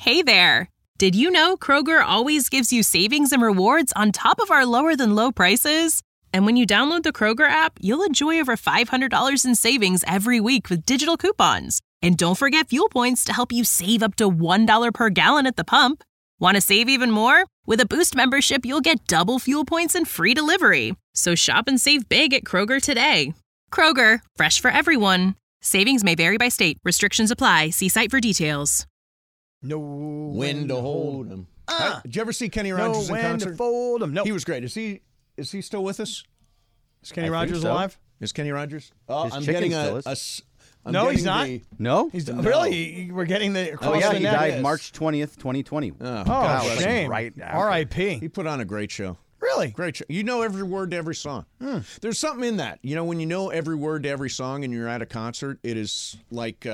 Hey there! Did you know Kroger always gives you savings and rewards on top of our lower-than-low prices? And when you download the Kroger app, you'll enjoy over $500 in savings every week with digital coupons. And don't forget fuel points to help you save up to $1 per gallon at the pump. Want to save even more? With a Boost membership, you'll get double fuel points and free delivery. So shop and save big at Kroger today. Kroger, fresh for everyone. Savings may vary by state. Restrictions apply. See site for details. No when to hold 'em. Did you ever see Kenny Rogers in concert? To fold 'em. No, he was great. Is he still with us? Is Kenny Rogers alive? Is Kenny Rogers? I'm getting No, he's not. No? Really? We're getting the across the he net. died March 20th, 2020. Oh, shame. Right after. R.I.P. He put on a great show. Really? Great show. You know every word to every song. There's something in that. You know, when you know every word to every song and you're at a concert, it is like,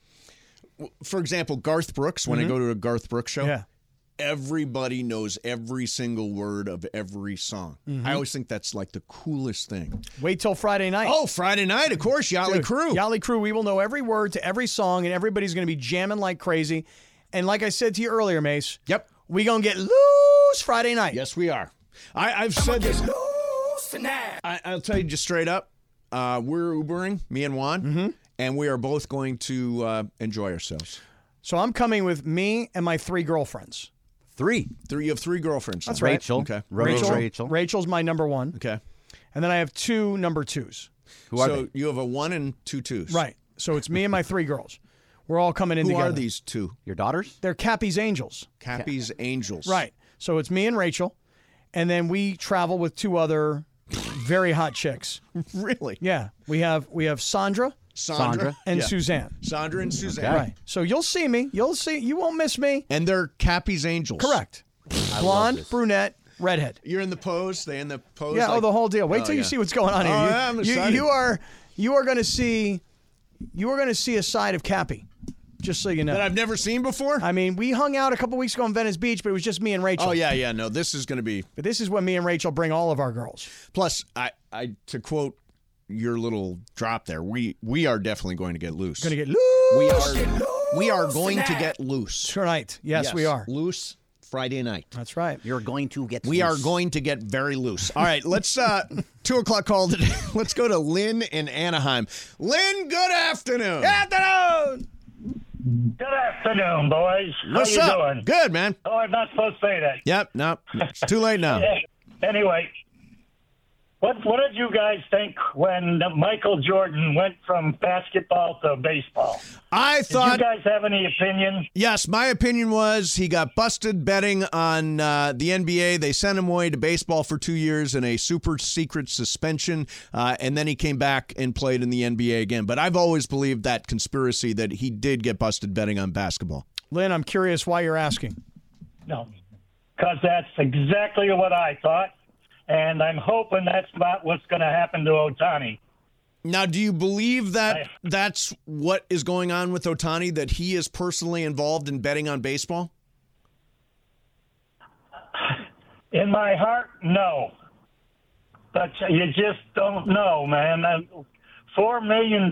for example, Garth Brooks, when I go to a Garth Brooks show, everybody knows every single word of every song. I always think that's like the coolest thing. Wait till Friday night. Oh, Friday night, of course, Yachtly Crew. Yachtly Crew, we will know every word to every song, and everybody's going to be jamming like crazy. And like I said to you earlier, Mace, we going to get loose Friday night. Yes, we are. I've said this. I'll tell you just straight up, we're Ubering, me and Juan, and we are both going to enjoy ourselves. So I'm coming with me and my 3 girlfriends. Three. You have 3 girlfriends. That's right. Rachel. Okay. Rachel. Rachel's my number 1. Okay. And then I have 2 number 2s. Who are so they? you have a 1 and 2 2s. Right. So it's me and my 3 girls. We're all coming in Who together. are these 2? Your daughters? They're Cappy's Angels. Cappy's Angels. Right. So it's me and Rachel, and then we travel with 2 other very hot chicks. Really? Yeah. We have Sandra and Suzanne. Sandra and Suzanne. Okay. Right. So you'll see me. You won't miss me. And they're Cappy's Angels. Correct. Blonde, brunette, redhead. You're in the pose. They in the pose. Yeah. like, the whole deal. Wait till you see what's going on here. Oh, yeah, I'm excited. You are going to see a side of Cappy. Just so you know. That I've never seen before? I mean, we hung out a couple weeks ago on Venice Beach, but it was just me and Rachel. Oh, yeah. No, this is going to be. But this is when me and Rachel bring all of our girls. Plus, I to quote your little drop there, we are definitely going to get loose. Going to get loose. We are going to get loose. Tonight. Yes, we are. Loose Friday night. That's right. You're going to get We loose. are going to get very loose. All right, let's 2 o'clock call today. Let's go to Lynn in Anaheim. Lynn, good afternoon. Good afternoon. Good afternoon, boys. What's How you up? doing? Good, man. Oh, I'm not supposed to say that. Yep, no, it's too late now. Anyway, what did you guys think when Michael Jordan went from basketball to baseball? I thought. Did you guys have any opinion? Yes, my opinion was he got busted betting on the NBA. They sent him away to baseball for 2 years in a super secret suspension, and then he came back and played in the NBA again. But I've always believed that conspiracy that he did get busted betting on basketball. Lynn, I'm curious why you're asking. No, because that's exactly what I thought, and I'm hoping that's not what's going to happen to Ohtani. Now, do you believe that that's what is going on with Ohtani, that he is personally involved in betting on baseball? In my heart, no. But you just don't know, man. $4 million?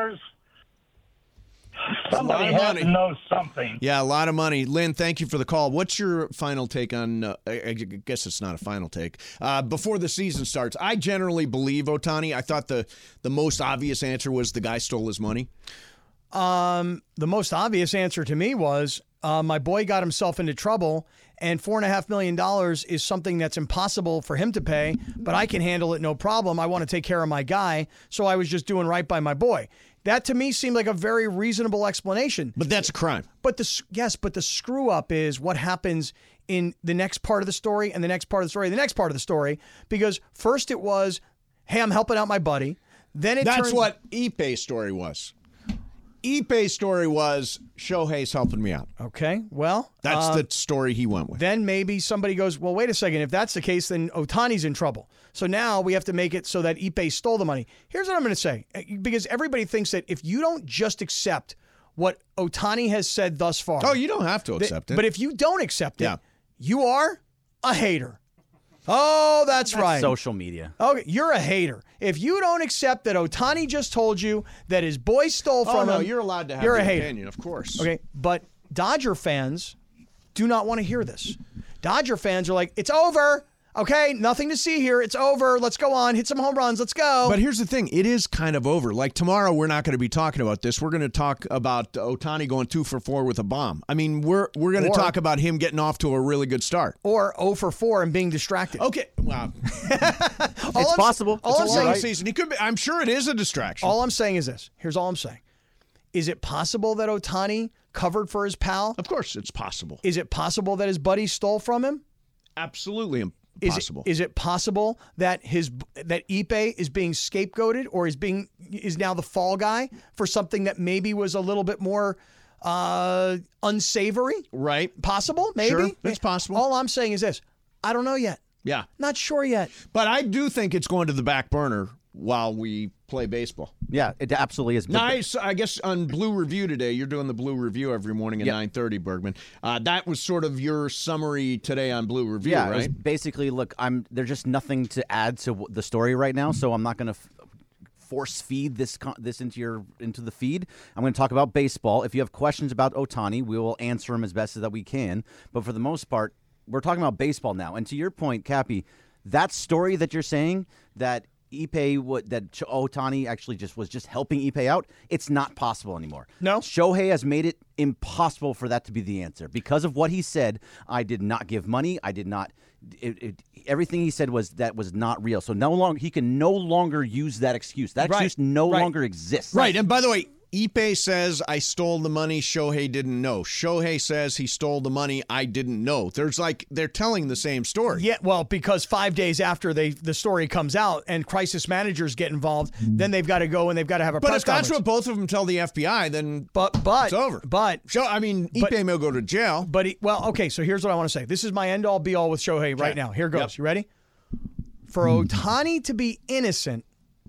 Somebody has to know something. Yeah, a lot of money. Lynn, thank you for the call. What's your final take on, I guess it's not a final take, before the season starts? I generally believe Ohtani. I thought the most obvious answer was the guy stole his money. The most obvious answer to me was my boy got himself into trouble, and $4.5 million is something that's impossible for him to pay, but I can handle it no problem. I want to take care of my guy, so I was just doing right by my boy. That to me seemed like a very reasonable explanation. But that's a crime. But the screw up is what happens in the next part of the story and the next part of the story, and the next part of the story, because first it was, hey, I'm helping out my buddy. Then That's what Ipe's story was. Ipe's story was Shohei's helping me out. Okay, well. That's the story he went with. Then maybe somebody goes, well, wait a second. If that's the case, then Ohtani's in trouble. So now we have to make it so that Ipe stole the money. Here's what I'm going to say, because everybody thinks that if you don't just accept what Ohtani has said thus far. Oh, you don't have to accept it. But if you don't accept it, you are a hater. Oh, that's right. Social media. Okay, you're a hater. If you don't accept that Ohtani just told you that his boy stole from him, you're allowed to have you're a your hater. opinion, of course. Okay, but Dodger fans do not want to hear this. Dodger fans are like, it's over. Okay, nothing to see here. It's over. Let's go on. Hit some home runs. Let's go. But here's the thing. It is kind of over. Like tomorrow, we're not going to be talking about this. We're going to talk about Ohtani going 2 for 4 with a bomb. I mean, we're going to talk about him getting off to a really good start. Or 0 for 4 and being distracted. Okay. Wow. It's possible. It's a long season. He could be, I'm sure it is a distraction. All I'm saying is this. Here's all I'm saying. Is it possible that Ohtani covered for his pal? Of course, it's possible. Is it possible that his buddy stole from him? Absolutely possible. Is it possible that that Ipe is being scapegoated or is now the fall guy for something that maybe was a little bit more unsavory? Right. Possible? Maybe. Sure, it's possible. All I'm saying is this. I don't know yet. Yeah. Not sure yet. But I do think it's going to the back burner while we play baseball. Yeah, it absolutely is. Nice. I guess on Blue Review today, you're doing the Blue Review every morning at 9:30, Bergman. That was sort of your summary today on Blue Review, yeah, right? it was basically, look, there's just nothing to add to the story right now, so I'm not going to force feed this into the feed. I'm going to talk about baseball. If you have questions about Ohtani, we will answer them as best as that we can. But for the most part, we're talking about baseball now. And to your point, Cappy, that story that you're saying that Ohtani actually was just helping Ipe out, it's not possible anymore. No. Shohei has made it impossible for that to be the answer. Because of what he said, I did not give money. I did not. Everything he said was not real. So he can no longer use that excuse. That excuse no longer exists. Right. And by the way, Ipe says, I stole the money, Shohei didn't know. Shohei says he stole the money, I didn't know. They're telling the same story. Yeah, well, because 5 days after the story comes out and crisis managers get involved, then they've got to go and they've got to have a press conference. But if that's what both of them tell the FBI, then it's over. Ipe may go to jail. Okay, so here's what I want to say. This is my end-all, be-all with Shohei right now. Here goes. Yep. You ready? For Ohtani to be innocent,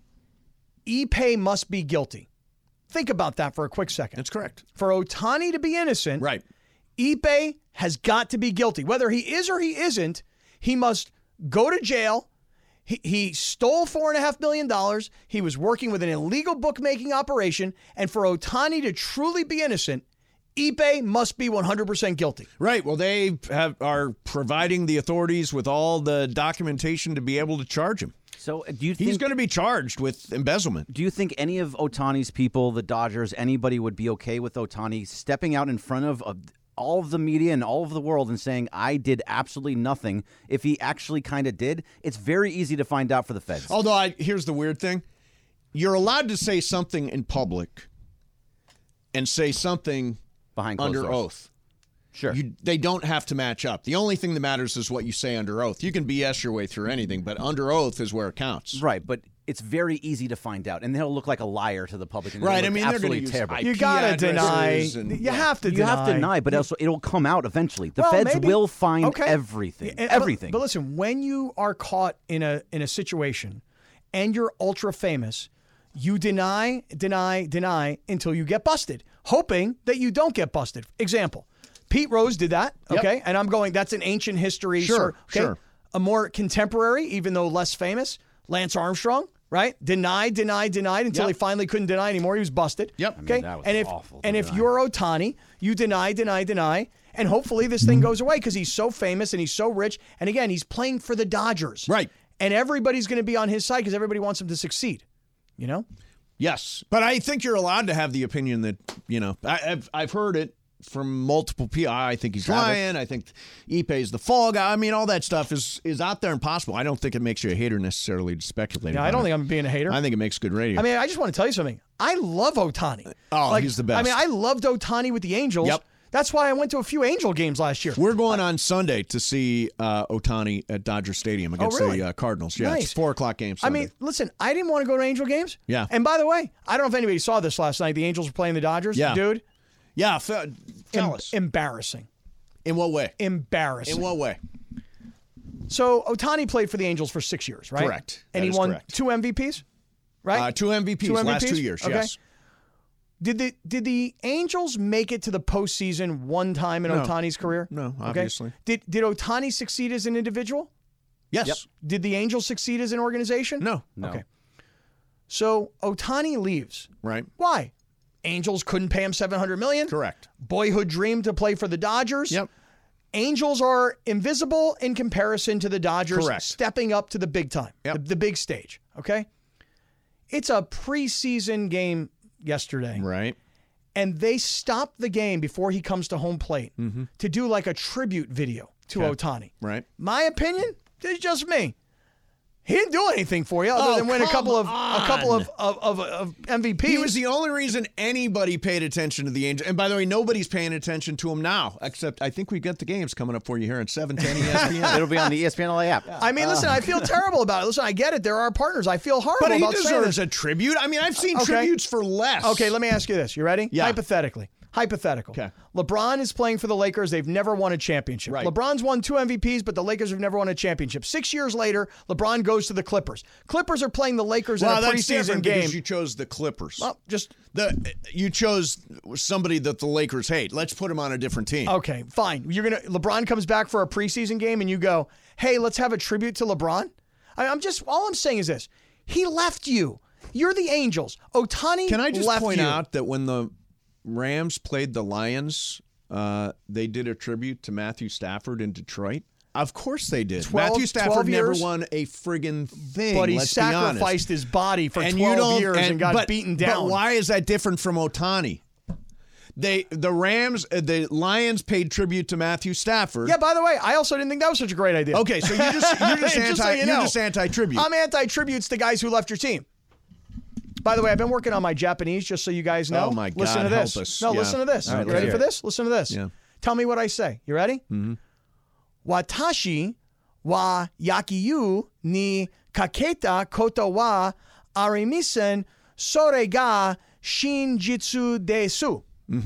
Ipe must be guilty. Think about that for a quick second. That's correct. For Ohtani to be innocent, right, Ipe has got to be guilty. Whether he is or he isn't, he must go to jail. He stole $4.5 million. He was working with an illegal bookmaking operation. And for Ohtani to truly be innocent, Ipe must be 100% guilty. Right. Well, they are providing the authorities with all the documentation to be able to charge him. So do you think he's going to be charged with embezzlement? Do you think any of Ohtani's people, the Dodgers, anybody would be okay with Ohtani stepping out in front of all of the media and all of the world and saying, I did absolutely nothing? If he actually kind of did, it's very easy to find out for the feds. Although, here's the weird thing. You're allowed to say something in public and say something behind under doors. oath. Sure. They don't have to match up. The only thing that matters is what you say under oath. You can BS your way through anything, but under oath is where it counts. Right, but it's very easy to find out, and he'll look like a liar to the public. And right, I mean, they're going to use terrible. You got to deny. You have to deny. You have to deny, but also it'll come out eventually. The feds will find everything. Everything. But listen, when you are caught in a situation and you're ultra famous, you deny until you get busted, hoping that you don't get busted. Example. Pete Rose did that, okay? Yep. And I'm going, that's an ancient history. Sure. A more contemporary, even though less famous, Lance Armstrong, right? Denied until he finally couldn't deny anymore. He was busted. Yep. Okay. I mean, that was awful. If you're Ohtani, you deny, and hopefully this thing goes away because he's so famous and he's so rich. And again, he's playing for the Dodgers. Right. And everybody's going to be on his side because everybody wants him to succeed. You know? Yes. But I think you're allowed to have the opinion that, I've heard it from multiple people. I think he's lying. I think Ipe's the fall guy. I mean, all that stuff is out there and possible. I don't think it makes you a hater necessarily to speculate. Yeah, I don't think I'm being a hater. I think it makes good radio. I mean, I just want to tell you something. I love Ohtani. Oh, he's the best. I mean, I loved Ohtani with the Angels. Yep. That's why I went to a few Angel games last year. We're going on Sunday to see Ohtani at Dodger Stadium against the Cardinals. Yeah, nice. It's 4:00 game Sunday. I mean, listen, I didn't want to go to Angel games. Yeah. And by the way, I don't know if anybody saw this last night. The Angels were playing the Dodgers. Yeah. Dude. Yeah, tell us. Embarrassing. In what way? Embarrassing. In what way? So Ohtani played for the Angels for 6 years, right? Correct. And he won 2 MVPs, right? 2 MVPs last 2 years, okay. Yes. Did the Angels make it to the postseason one time in Ohtani's career? No, obviously. Okay. Did Ohtani succeed as an individual? Yes. Yep. Did the Angels succeed as an organization? No. Okay. So Ohtani leaves. Right. Why? Angels couldn't pay him $700 million. Correct. Boyhood dream to play for the Dodgers. Yep. Angels are invisible in comparison to the Dodgers Correct. stepping up to the big time, Yep. the big stage, okay? It's a preseason game yesterday. Right. And they stopped the game before he comes to home plate to do like a tribute video to Ohtani. Right. My opinion, this is just me. He didn't do anything for you other than win a couple of MVPs. He was the only reason anybody paid attention to the Angels. And by the way, nobody's paying attention to him now, except I think we got the games coming up for you here at 710 ESPN. It'll be on the ESPN LA app. I mean, listen, I feel terrible about it. Listen, I get it. There are partners. I feel horrible But he about saying deserves this. a tribute. I mean, I've seen Okay. tributes for less. Okay, let me ask you this. You ready? Yeah. Hypothetical. Okay. LeBron is playing for the Lakers. They've never won a championship. Right. LeBron's won 2 MVPs, but the Lakers have never won a championship. 6 years later, LeBron goes to the Clippers. Clippers are playing the Lakers Well, in a that's preseason different game. because you chose the Clippers. Well, just You chose somebody that the Lakers hate. Let's put him on a different team. okay, fine. LeBron comes back for a preseason game, and you go, "Hey, let's have a tribute to LeBron." All I'm saying is this: he left you. You're the Angels. Ohtani. Can I just left point you. out that when the Rams played the Lions, they did a tribute to Matthew Stafford in Detroit? Of course they did. 12 Matthew Stafford never years? won a friggin' thing. But he let's be honest. sacrificed his body for And 12 years and got but- beaten down. But why is that different from Ohtani? The Lions paid tribute to Matthew Stafford. Yeah, by the way, I also didn't think that was such a great idea. Okay, so you're just anti-tribute. I'm anti-tributes to guys who left your team. By the way, I've been working on my Japanese, just so you guys know. Oh, my God, Listen to this. help us. No, Yeah. listen to this. All right, You let's ready hear for it. this? Listen to this. Yeah. Tell me what I say. You ready? Mm-hmm. Watashi wa yakiyu ni kaketa koto wa arimisen sore ga shinjitsu desu.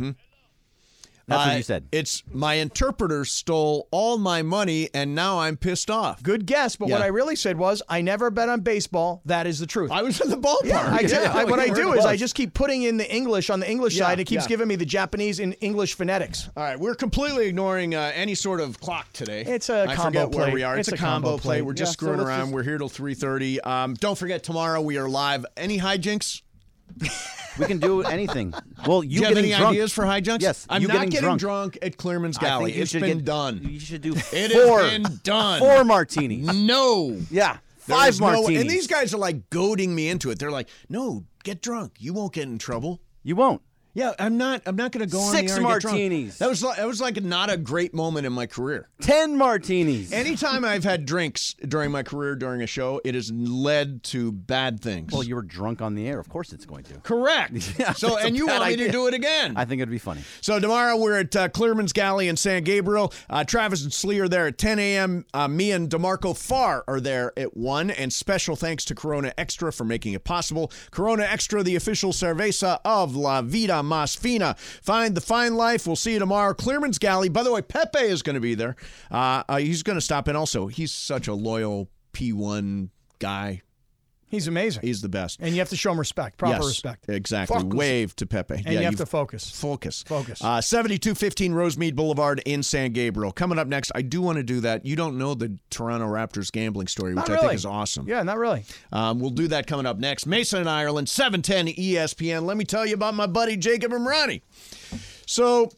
That's what you said. It's my interpreter stole all my money and now I'm pissed off. Good guess, but what Yeah. I really said was, I never bet on baseball. That is the truth. I was in the ballpark. Yeah, I did. What I do is I just. just keep putting in the English on the English Yeah, side. It keeps yeah. giving me the Japanese and English phonetics. All right, we're completely ignoring any sort of clock today. It's a I combo forget where play. we are. It's a combo play. We're just Yeah, so screwing let's around. just- We're here till 3:30. Don't forget, tomorrow we are live. Any hijinks? We can do anything. Well, Do you have getting any drunk. ideas for hijinks? Yes, I'm you not getting getting drunk. drunk at Clearman's I Galley. think you It's should been get- done. You should do It four. has been done. 4 martinis. No. Yeah, There 5 is no- martinis. and these guys are like goading me into it. They're like, "No, get drunk. You won't get in trouble." You won't. Yeah, I'm not going to go on the 6 air and get drunk. martinis. That was like not a great moment in my career. 10 martinis. Anytime I've had drinks during my career during a show, it has led to bad things. Well, you were drunk on the air. Of course it's going to. correct. So, that's a and you bad want me to idea. do it again? I think it'd be funny. So tomorrow we're at Clearman's Galley in San Gabriel. Travis and Slee are there at 10 a.m. Me and DeMarco Farr are there at 1. And special thanks to Corona Extra for making it possible. Corona Extra, the official cerveza of La Vida Más Fina. Find the fine life. We'll see you tomorrow. Clearman's Galley. By the way, Pepe is going to be there. He's going to stop in also. He's such a loyal P1 guy. He's amazing. He's the best. And you have to show him respect, proper Yes, respect. Exactly. Focus. Wave to Pepe. And you have to focus. Focus. Focus. 7215 Rosemead Boulevard in San Gabriel. Coming up next, I do want to do that. You don't know the Toronto Raptors gambling story, which Not I really. think is awesome. Yeah, not really. We'll do that coming up next. Mason and Ireland, 710 ESPN. Let me tell you about my buddy Jacob Imrani. So,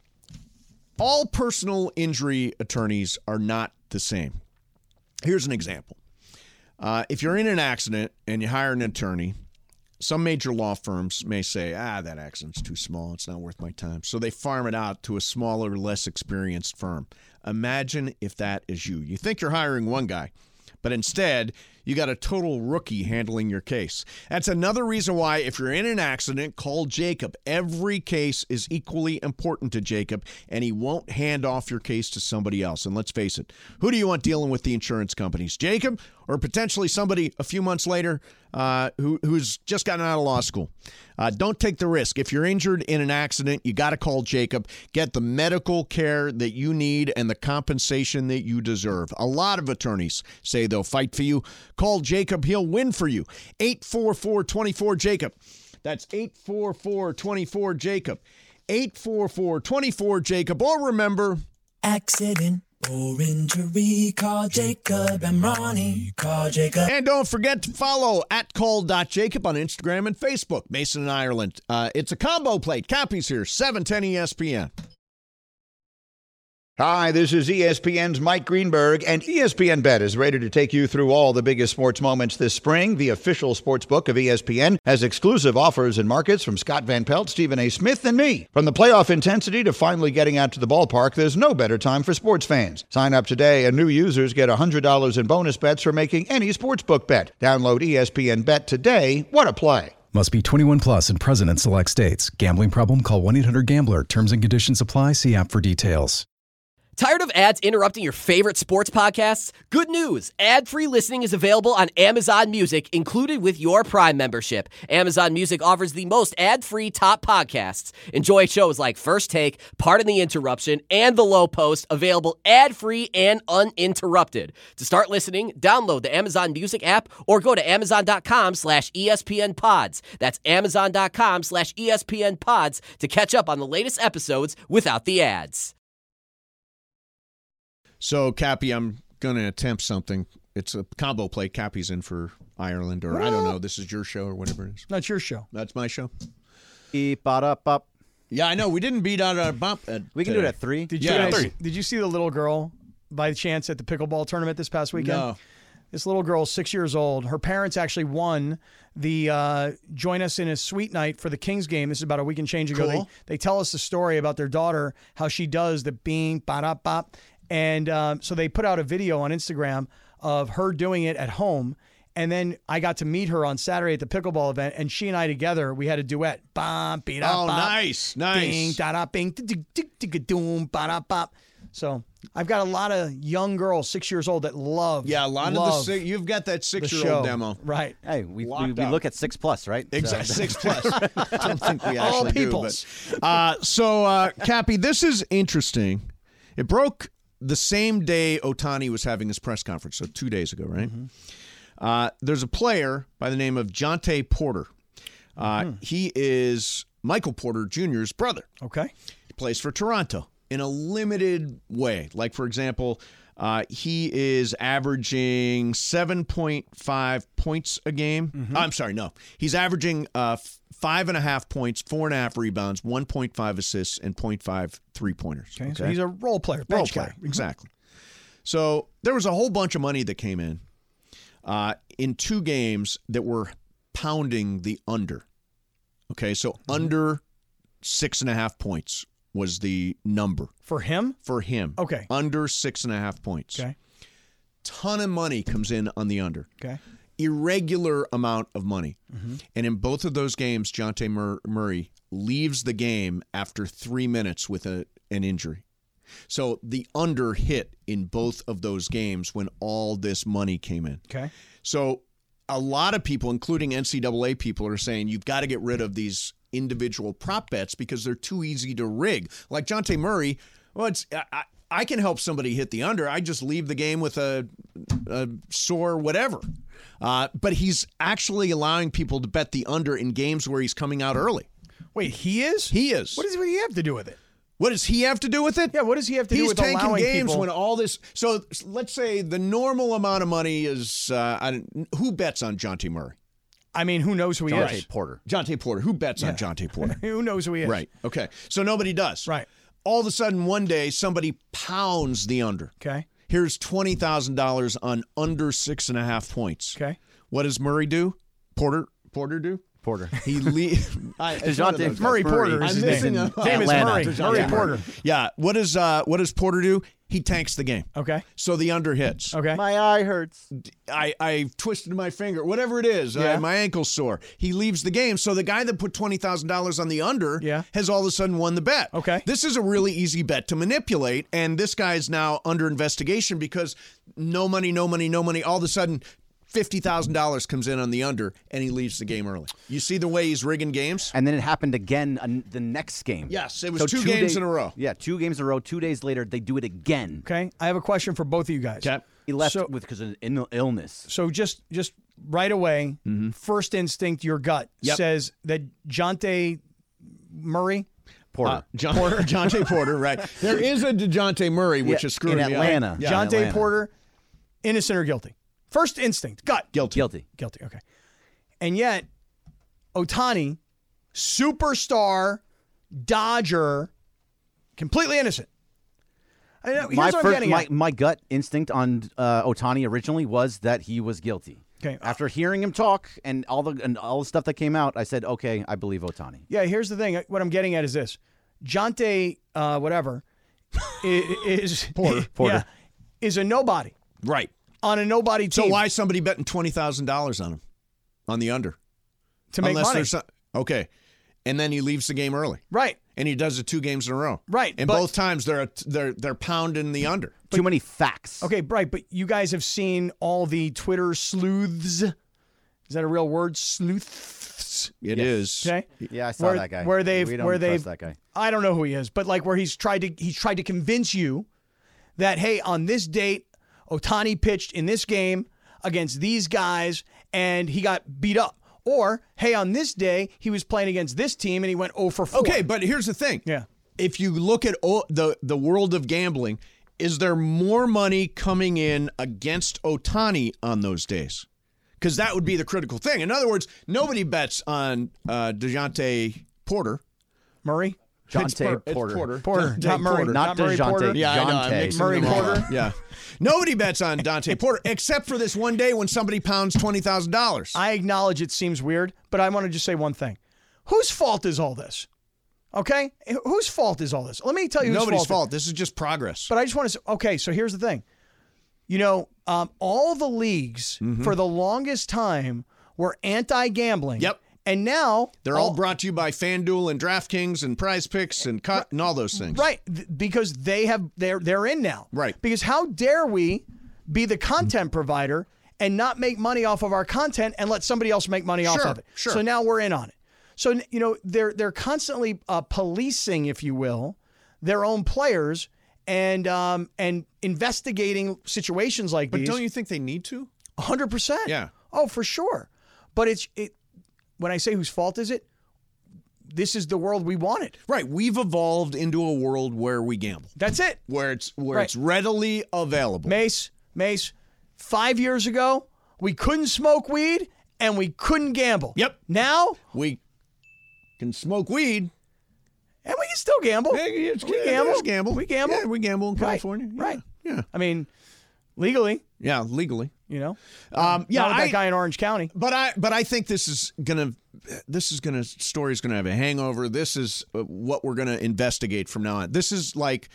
all personal injury attorneys are not the same. Here's an example. If you're in an accident and you hire an attorney, some major law firms may say, that accident's too small. It's not worth my time. So they farm it out to a smaller, less experienced firm. Imagine if that is you. You think you're hiring one guy, but instead, you got a total rookie handling your case. That's another reason why if you're in an accident, call Jacob. Every case is equally important to Jacob, and he won't hand off your case to somebody else. And let's face it, who do you want dealing with the insurance companies? Jacob or potentially somebody a few months later who's just gotten out of law school? Don't take the risk. If you're injured in an accident, you got to call Jacob. Get the medical care that you need and the compensation that you deserve. A lot of attorneys say they'll fight for you. Call Jacob. He'll win for you. 844-24-JACOB. That's 844-24-JACOB. 844-24-JACOB. Or remember, Accident or injury, call Jacob and Ronnie. Call Jacob. and don't forget to follow at call.jacob on Instagram and Facebook. Mason and Ireland. It's a combo plate. Copies here, 710 ESPN. Hi, this is ESPN's Mike Greenberg, and ESPN Bet is ready to take you through all the biggest sports moments this spring. The official sports book of ESPN has exclusive offers and markets from Scott Van Pelt, Stephen A. Smith, and me. From the playoff intensity to finally getting out to the ballpark, there's no better time for sports fans. Sign up today, and new users get $100 in bonus bets for making any sportsbook bet. Download ESPN Bet today. What a play. Must be 21 plus and present in select states. Gambling problem? Call 1-800-GAMBLER. Terms and conditions apply. See app for details. Tired of ads interrupting your favorite sports podcasts? Good news! Ad-free listening is available on Amazon Music, included with your Prime membership. Amazon Music offers the most ad-free top podcasts. Enjoy shows like First Take, Pardon the Interruption, and The Low Post, available ad-free and uninterrupted. To start listening, download the Amazon Music app or go to amazon.com/ESPNpods. That's amazon.com/ESPNpods to catch up on the latest episodes without the ads. So, Cappy, I'm going to attempt something. It's a combo play. Cappy's in for Ireland, or I don't know. This is your show or whatever it is. That's your show. That's my show. Beep-ba-da-bop. Yeah, I know. We didn't beat out our bump. We can do it at 3. Did you see the little girl by chance at the pickleball tournament this past weekend? No. This little girl, 6 years old. Her parents actually won the join us in a suite night for the Kings game. This is about a week and change ago. Cool. They tell us the story about their daughter, how she does the bing, ba-da-bop. And so they put out a video on Instagram of her doing it at home. And then I got to meet her on Saturday at the pickleball event, and she and I together, we had a duet. Bop, beat up, Oh, nice. Bing, da da, bing, doom, ba da, bop. So I've got a lot of young girls, 6 years old, that love. Yeah, a lot of you've got that 6-year-old demo. Right. Hey, we look at 6+, right? Exactly. 6+. I don't think we All actually peoples. do. So, Cappy, this is interesting. It broke the same day Ohtani was having his press conference, so 2 days ago, right? Mm-hmm. There's a player by the name of Jontay Porter. He is Michael Porter Jr.'s brother. Okay. He plays for Toronto in a limited way. Like, for example, he is averaging 7.5 points a game. Mm-hmm. I'm sorry, no. He's averaging 5.5 points, 4.5 rebounds, 1.5 assists, and 0.5 three-pointers. Okay, so he's a role player, bench guy. Exactly. So there was a whole bunch of money that came in 2 games that were pounding the under. Okay, so under 6.5 points was the number. For him? For him. Okay. Under 6.5 points. Okay. Ton of money comes in on the under. Okay. Irregular amount of money. Mm-hmm. And in both of those games, Jontay Murray leaves the game after 3 minutes with an injury. So the under hit in both of those games when all this money came in. Okay. So a lot of people, including NCAA people, are saying you've got to get rid of these individual prop bets because they're too easy to rig. Like Jontay Murray, well, I can help somebody hit the under. I just leave the game with a sore whatever. But he's actually allowing people to bet the under in games where he's coming out early. Wait, he is? He is. What does he have to do with it? What does he have to do with it? Yeah, what does he have to do with allowing allowing games people? when all this? So let's say the normal amount of money is who bets on Jontay Murray? I mean, who knows who he is? Jontay Porter. Who bets on Jontay Porter? Who knows who he is? Right. Okay. So nobody does. Right. All of a sudden, one day, somebody pounds the under. Okay. Here's $20,000 on under 6.5 points. Okay. What does Murray do? Porter do? Porter. He leaves. Murray Porter is his name. His name is Murray. Murray Porter. Yeah. What does Porter do? He tanks the game. Okay. So the under hits. Okay. My eye hurts. I twisted my finger. Whatever it is. Yeah. My ankle's sore. He leaves the game. So the guy that put $20,000 on the under has all of a sudden won the bet. Okay. This is a really easy bet to manipulate. And this guy's now under investigation because no money. All of a sudden, $50,000 comes in on the under, and he leaves the game early. You see the way he's rigging games? And then it happened again the next game. Yes, it was two games in a row. Yeah, 2 games in a row. 2 days later, they do it again. Okay, I have a question for both of you guys. Okay. He left because of an illness. So just right away, first instinct, your gut says that Jontay Murray... Porter. Jontay Porter, right. There is a DeJounte Murray, which is screwing in me Atlanta. up. Yeah, Jontay Porter, innocent or guilty? First instinct, gut. Guilty. Guilty, okay. And yet, Ohtani, superstar, Dodger, completely innocent. My gut instinct on Ohtani originally was that he was guilty. Okay. After hearing him talk and all the stuff that came out, I said, okay, I believe Ohtani. Yeah, here's the thing. What I'm getting at is this. Jonte, whatever, is Porter. Yeah, is a nobody. Right. On a nobody team. So why is somebody betting $20,000 on him? On the under? To make money. Okay. And then he leaves the game early. Right. And he does it 2 games in a row. Right. And both times they're pounding the under. Too many facts. Okay, right, but you guys have seen all the Twitter sleuths. Is that a real word? Sleuths? It is. Okay. Yeah, I saw that guy. We don't trust that guy. I don't know who he is, but like where he's tried to convince you that, hey, on this date, Ohtani pitched in this game against these guys and he got beat up. Or, hey, on this day, he was playing against this team and he went 0 for 4. Okay, but here's the thing. Yeah. If you look at the world of gambling, is there more money coming in against Ohtani on those days? Because that would be the critical thing. In other words, nobody bets on DeJounte Porter. Murray? Jonte Porter. Porter. Not Murray. Porter. Not Murray DeJounte. Porter. Yeah, I know. I'm mixing Murray them all Porter. up. Yeah. Nobody bets on Dante Porter except for this one day when somebody pounds $20,000. I acknowledge it seems weird, but I want to just say one thing. Whose fault is all this? Okay? Whose fault is all this? Let me tell you whose Nobody's fault. fault. This is just progress. But I just want to say, okay, so here's the thing. You know, all the leagues for the longest time were anti-gambling. Yep. And now They're all brought to you by FanDuel and DraftKings and Prize Picks and all those things. Right, because they're in now. Right. Because how dare we be the content provider and not make money off of our content and let somebody else make money off of it? Sure. So now we're in on it. So, you know, they're constantly policing, if you will, their own players and investigating situations like these. But don't you think they need to? 100%. Yeah. Oh, for sure. But when I say whose fault is it, this is the world we wanted. Right. We've evolved into a world where we gamble. That's it. Where it's readily available. Mace, 5 years ago, we couldn't smoke weed and we couldn't gamble. Yep. Now we can smoke weed. And we can still gamble. We gamble. We gamble. Yeah, we gamble in California. Right. Yeah. I mean, legally. Yeah, legally. You know. Yeah, not with that guy in Orange County. But I think story's gonna have a hangover. This is what we're gonna investigate from now on. This is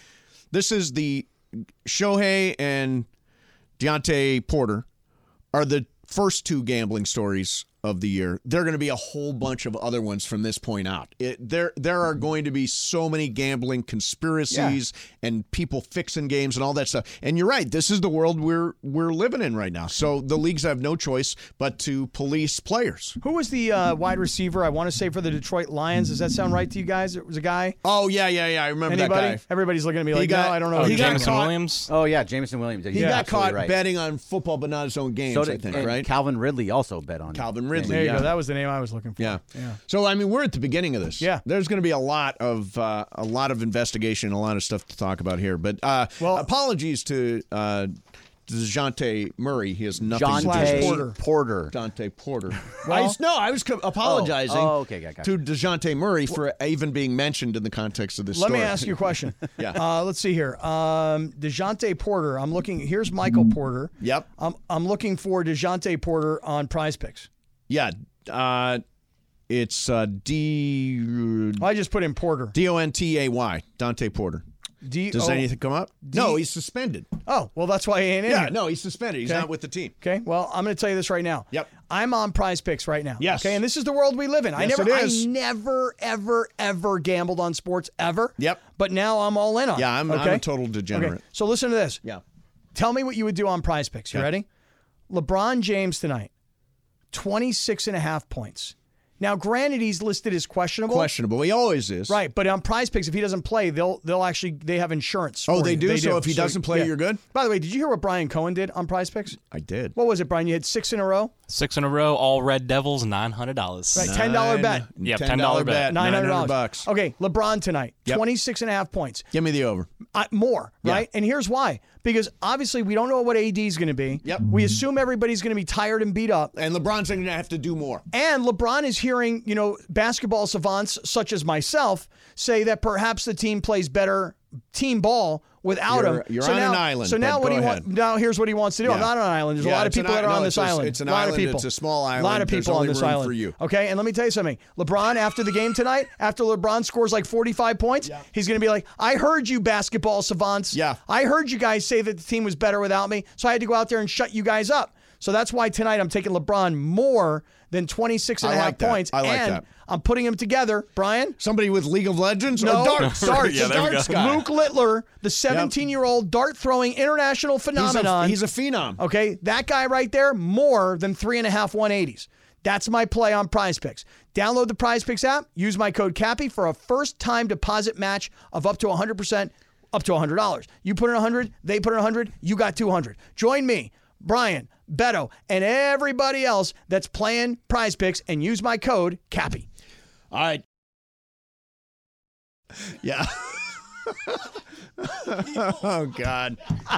the Shohei and Deontay Porter are the first 2 gambling stories of the year. There are going to be a whole bunch of other ones from this point out. There are going to be so many gambling conspiracies and people fixing games and all that stuff. And you're right. This is the world we're living in right now. So the leagues have no choice but to police players. Who was the wide receiver, I want to say, for the Detroit Lions? Does that sound right to you guys? It was a guy? Oh, yeah. I remember Anybody? that guy. Everybody's looking at me like, I don't know. Jameson Williams? Oh, yeah, Jameson Williams. He got caught betting on football, but not his own games, so I think, right? Calvin Ridley also bet on Calvin Ridley. There you go. That was the name I was looking for. Yeah. So I mean, we're at the beginning of this. Yeah. There's going to be a lot of investigation, a lot of stuff to talk about here. But apologies to DeJounte Murray. He has nothing to do with Porter. Dante Porter. Well, I was apologizing to DeJounte Murray for even being mentioned in the context of this story. Let me ask you a question. Yeah. Let's see here. DeJounte Porter. I'm looking. Here's Michael Porter. Yep. I'm looking for DeJounte Porter on Prize Picks. Yeah. It's I just put in Porter. Dontay. Dante Porter. Does anything come up? No, he's suspended. Oh, well, that's why he ain't in here. No, he's suspended. He's not with the team. Okay, well, I'm going to tell you this right now. Yep. I'm on Prize Picks right now. Yes. Okay, and this is the world we live in. Yes, it is. I never, ever, ever gambled on sports, ever. Yep. But now I'm all in on it. Yeah, I'm a total degenerate. Okay, so listen to this. Yeah. Tell me what you would do on Prize Picks. You ready? LeBron James tonight, 26.5 points. Now, granted, he's listed as questionable. Questionable. He always is. Right, but on Prize Picks, if he doesn't play, they have insurance. Oh, they you. do? So if he doesn't play, you're good? By the way, did you hear what Brian Cohen did on Prize Picks? I did. What was it, Brian? You had 6 in a row? 6 in a row, all Red Devils, $900. Right, $10 bet. Yep, $10 bet. $900. Okay, LeBron tonight, 26.5 points. Give me the over. More, right? And here's why. Because obviously we don't know what AD is going to be. Yep. We assume everybody's going to be tired and beat up. And LeBron's going to have to do more. And LeBron is hearing, basketball savants such as myself say that perhaps the team plays better team ball without him. You're so on now, an island. So now Bud, what go do you ahead. want? Now here's what he wants to do. Yeah. I'm not on an island. There's a Yeah, lot of it's an people that are i- on no, this it's a- island. it's an a lot island. Of people. It's a small A lot island. of There's people on only this room island. for you. Okay, and let me tell you something. LeBron, after the game tonight, after LeBron scores like 45 points, he's going to be like, I heard you basketball savants. Yeah. I heard you guys say that the team was better without me, so I had to go out there and shut you guys up. So that's why tonight I'm taking LeBron more than 26 and a I half like that. points. I like and that. I'm putting them together. Brian? Somebody with League of Legends No, or darts? darts. Yeah, The there we darts go. guy. Luke Littler, the 17-year-old dart-throwing international phenomenon. He's a phenom. Okay, that guy right there, more than 3.5 180s. That's my play on Prize Picks. Download the Prize Picks app. Use my code CAPPY for a first-time deposit match of up to 100%, up to $100. You put in 100, they put in 100, you got 200. Join me, Brian, Beto, and everybody else that's playing Prize Picks and use my code CAPPY. All right. Yeah. Oh, God.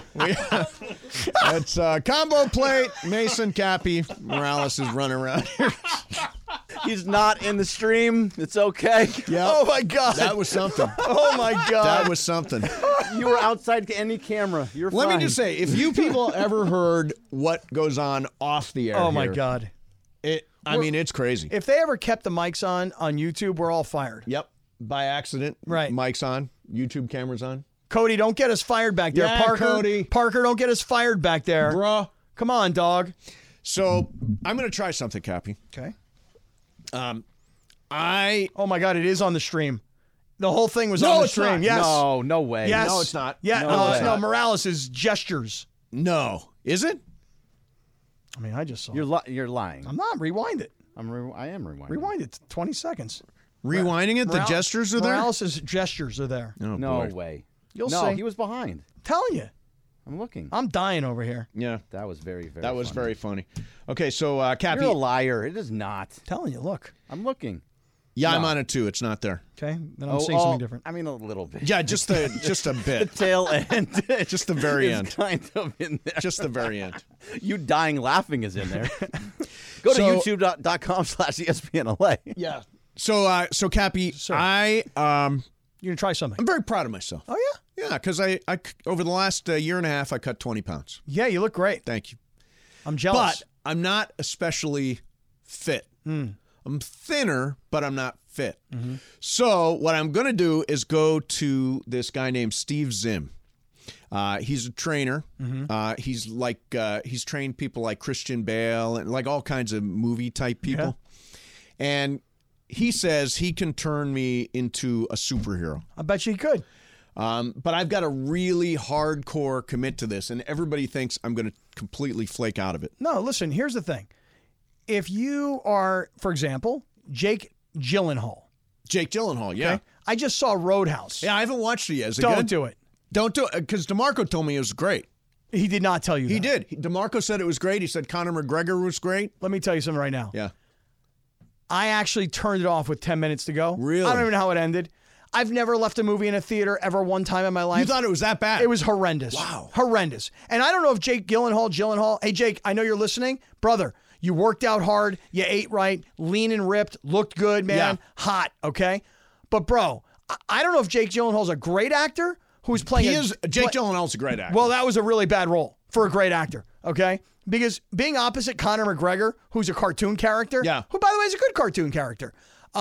It's combo plate. Mason, Cappy, Morales is running around here. He's not in the stream. It's okay. Yeah. Oh, my God. That was something. Oh, my God. That was something. You were outside any camera. You're Let fine. me just say, if you people ever heard what goes on off the air Oh, my here, God. I mean, it's crazy. If they ever kept the mics on YouTube, we're all fired. Yep. By accident. Right. Mic's on. YouTube camera's on. Cody, don't get us fired back there. Yeah, Parker, Cody. Parker, don't get us fired back there. Bruh. Come on, dog. So I'm going to try something, Cappy. Okay. Oh my God, it is on the stream. The whole thing was No, on the it's stream. not. Yes. No way. Yes. No, it's not. Yeah. No way. No. Morales' gestures. No. Is it? I mean, I just saw. You're lying. I'm not. Rewind it. I am rewinding. Rewind it. 20 seconds. Rewinding it? The gestures are there? Morales' gestures are there. Oh, No boy. way. You'll no, see. he was behind. I'm telling you. I'm looking. I'm dying over here. Yeah. That was very, very That was funny. very funny. Okay, so Cappy. You're a liar. It is not. Telling you. Look. I'm looking. Yeah, I'm No. on it too. It's not there. Okay. Then I'm seeing something different. I mean, a little bit. Yeah, just a The bit. tail end. Just the very is end. kind of in there. Just the very end. You dying laughing is in there. Go to So- youtube.com/ESPNLA. Yeah. So Cappy, Sir. I'm You're going to try something. very proud of myself. Oh, yeah? Yeah, because I over the last year and a half, I cut 20 pounds. Yeah, you look great. Thank you. I'm jealous. But I'm not especially fit. I'm thinner, but I'm not fit. So what I'm going to do is go to this guy named Steve Zim. He's a trainer. He's like he's trained people like Christian Bale and like all kinds of movie type people. And he says he can turn me into a superhero. I bet you he could. But I've got to really hardcore commit to this, and everybody thinks I'm going to completely flake out of it. No, listen, here's the thing. If you are, for example, Jake Gyllenhaal. Jake Gyllenhaal, yeah. Okay? I just saw Roadhouse. Yeah, I haven't watched it yet. Is it Don't good? do it. Don't do it, because DeMarco told me it was great. He did not tell you He that. did. DeMarco said it was great. He said Conor McGregor was great. Let me tell you something right now. Yeah. I actually turned it off with 10 minutes to go. Really? I don't even know how it ended. I've never left a movie in a theater ever one time in my life. You thought it was that bad? It was horrendous. Wow. Horrendous. And I don't know if Jake Gyllenhaal, hey, Jake, I know you're listening. Brother, you worked out hard. You ate right. Lean and ripped. Looked good, man. Yeah. Hot, okay? But, bro, I don't know if Jake Gyllenhaal's a great actor who's playing Jake Gyllenhaal's a great actor. Well, that was a really bad role for a great actor, okay? Because being opposite Conor McGregor, who's a cartoon character, Yeah. who, by the way, is a good cartoon character,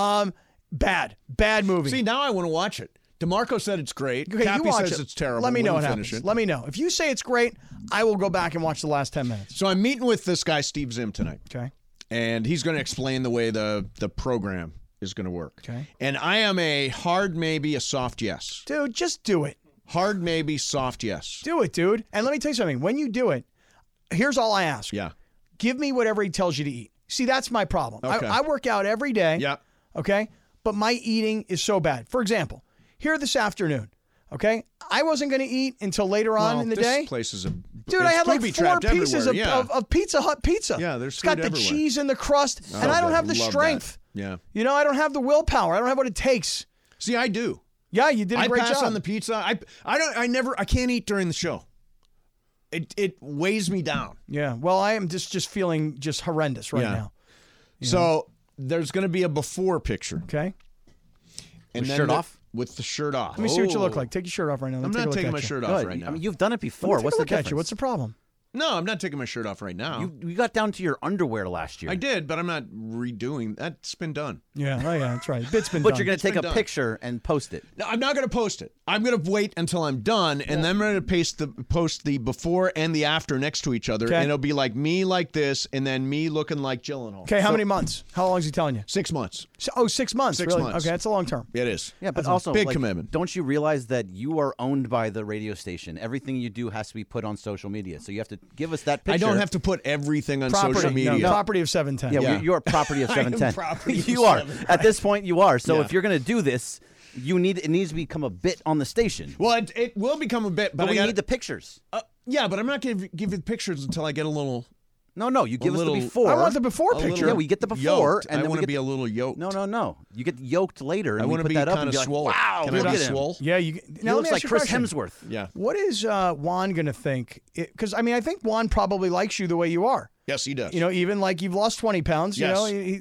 bad movie. See, now I want to watch it. DeMarco said it's great. Okay, Cappy you watch says it. it's terrible. Let me know what Wouldn't finish happens. it. Let me know. If you say it's great, I will go back and watch the last 10 minutes. So I'm meeting with this guy, Steve Zim, tonight. Okay. And he's going to explain the way the program is going to work. Okay. And I am a hard maybe, a soft yes. Dude, just do it. Hard maybe, soft yes. Do it, dude. And let me tell you something. When you do it, here's all I ask. Yeah. Give me whatever he tells you to eat. See, that's my problem. Okay. I work out every day. Yeah. Okay. But my eating is so bad. For example, here this afternoon, okay, I wasn't going to eat until later on in the this day. place is a Dude, I had like 4 booby-trapped pieces everywhere. of Pizza Hut pizza. Yeah, there's It's got food the everywhere. cheese and the crust, and I don't have the Love strength. that. Yeah. You know, I don't have the willpower. I don't have what it takes. See, I do. Yeah, you did a I great pass job. on the pizza. I can't eat during the show. It weighs me down. Yeah, well, I am just feeling just horrendous right Yeah. now. So there's going to be a before picture. Okay. And Shirt off? with the shirt off. Let me see what you look like. Take your shirt off right now. I'm not taking my shirt off right now. I mean, you've done it before. What's the the difference? What's the problem? No, I'm not taking my shirt off right now. You got down to your underwear last year. I did, but I'm not redoing. That's been done. Yeah, that's right. Bit's been But done. you're going to take a done. picture and post it. No, I'm not going to post it. I'm going to wait until I'm done, and then I'm going to post the before and the after next to each other, Okay. and it'll be like me like this, and then me looking like Gyllenhaal. Okay, how many months? How long is he telling you? 6 months. 6 months. 6 really? months. Okay, that's a long term. It is. Yeah, but That's also a big like, commitment. Don't you realize that you are owned by the radio station? Everything you do has to be put on social media. So you have to give us that picture. I don't have to put everything on Property, social media. No, property of 710. Yeah, you're property of I am 710. property of You are. 710. At this point, you are. So Yeah. if you're going to do this, it needs to become a bit on the station. Well, it will become a bit, But but we I need the pictures. yeah, but I'm not going to give you the pictures until I get a little. No, you give us little- the before. I want the before a picture. little Yeah, we get the before, yoked. and I then want we to be a little yoked. No. You get yoked later, and I we want to put be that up kind and of be swole. like, wow, Can look I at be him. swole? Yeah, He now let looks me like ask you a Chris question. Hemsworth. Yeah. What is Juan going to think? Because, I think Juan probably likes you the way you are. Yes, he does. Even like you've lost 20 pounds, Yes.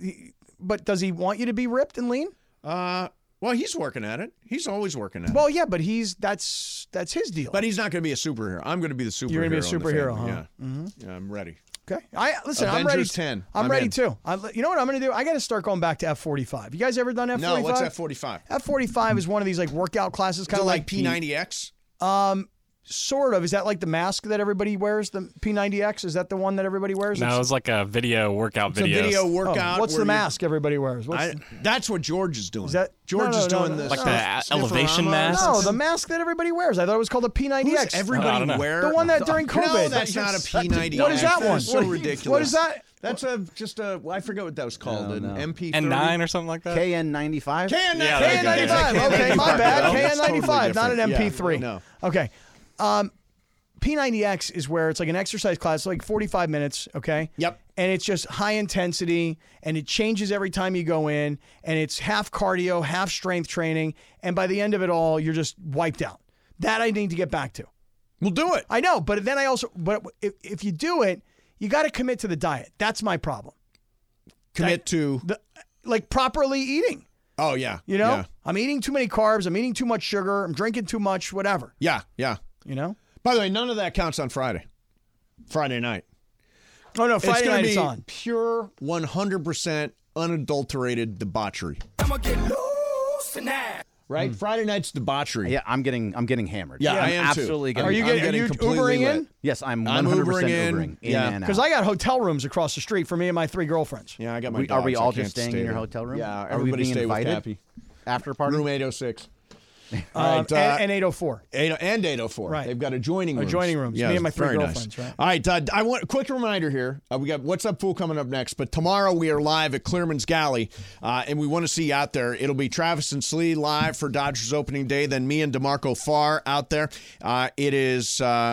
but does he want you to be ripped and lean? Well, he's working at it. He's always working at it. Well, yeah, but that's his deal. But he's not going to be a superhero. I'm going to be the superhero. You're gonna be a in the superhero, family. huh? Mm-hmm. Yeah, I'm ready. Okay. Listen, I'm ready. Avengers 10. I'm I'm ready in. too. You know what I'm going to do? I got to start going back to F45. You guys ever done F45? No, what's F45? F45 is one of these like workout classes, kind Is of it like like P90X? Sort of. Is that like the mask that everybody wears? The P90X? Is that the one that everybody wears? No, it's like a workout It's a video. video workout. What's where the you- mask everybody wears? That's what George is doing. Is that- George no, is no, doing no, this. Like the elevation Sniff-a-rama? mask? No, the mask that everybody wears. I thought it was called a P90X. Who's I don't everybody know. wear? The one that during No, COVID. that's not a P90X. What is that one? That's so ridiculous. What is that? That's I forget what that was called. No, An no. MP30? N9 or something like that? KN95? Yeah, KN95. Okay, my bad. That's totally KN95, not an different. MP3. Yeah, no. Okay. P90X is where it's like an exercise class, like 45 minutes, okay? Yep. And it's just high intensity, and it changes every time you go in, and it's half cardio, half strength training, and by the end of it all, you're just wiped out. That I need to get back to. We'll do it. I know, but then but if you do it, you got to commit to the diet. That's my problem. Commit to. Like properly eating. Oh, yeah. You know? Yeah. I'm eating too many carbs, I'm eating too much sugar, I'm drinking too much, whatever. Yeah. You know? By the way, none of that counts on Friday night. Oh, no, Friday it's night gonna it's be on. pure 100% unadulterated debauchery. I'm gonna get loose tonight. Right? Friday night's debauchery. Yeah, I'm getting hammered. Yeah, I I'm am too. absolutely Are getting you Are you completely Ubering lit. in? Yes, I'm 100% I'm Ubering in. Ubering in Yeah. and out. Because I got hotel rooms across the street for me and my 3 girlfriends. Yeah, I got my Are dogs. we I all can't just staying stay in your there. hotel room? Yeah, Are we everybody being stay invited? with Cappy. After party? Room 806. And 804. And 804. Right. They've got adjoining rooms. Adjoining rooms. Yeah, Me and my 3 very girlfriends, nice. right? All right. I want a quick reminder here. We got What's Up Fool coming up next, but tomorrow we are live at Clearman's Galley, and we want to see you out there. It'll be Travis and Slee live for Dodgers opening day, then me and DeMarco Farr out there. It is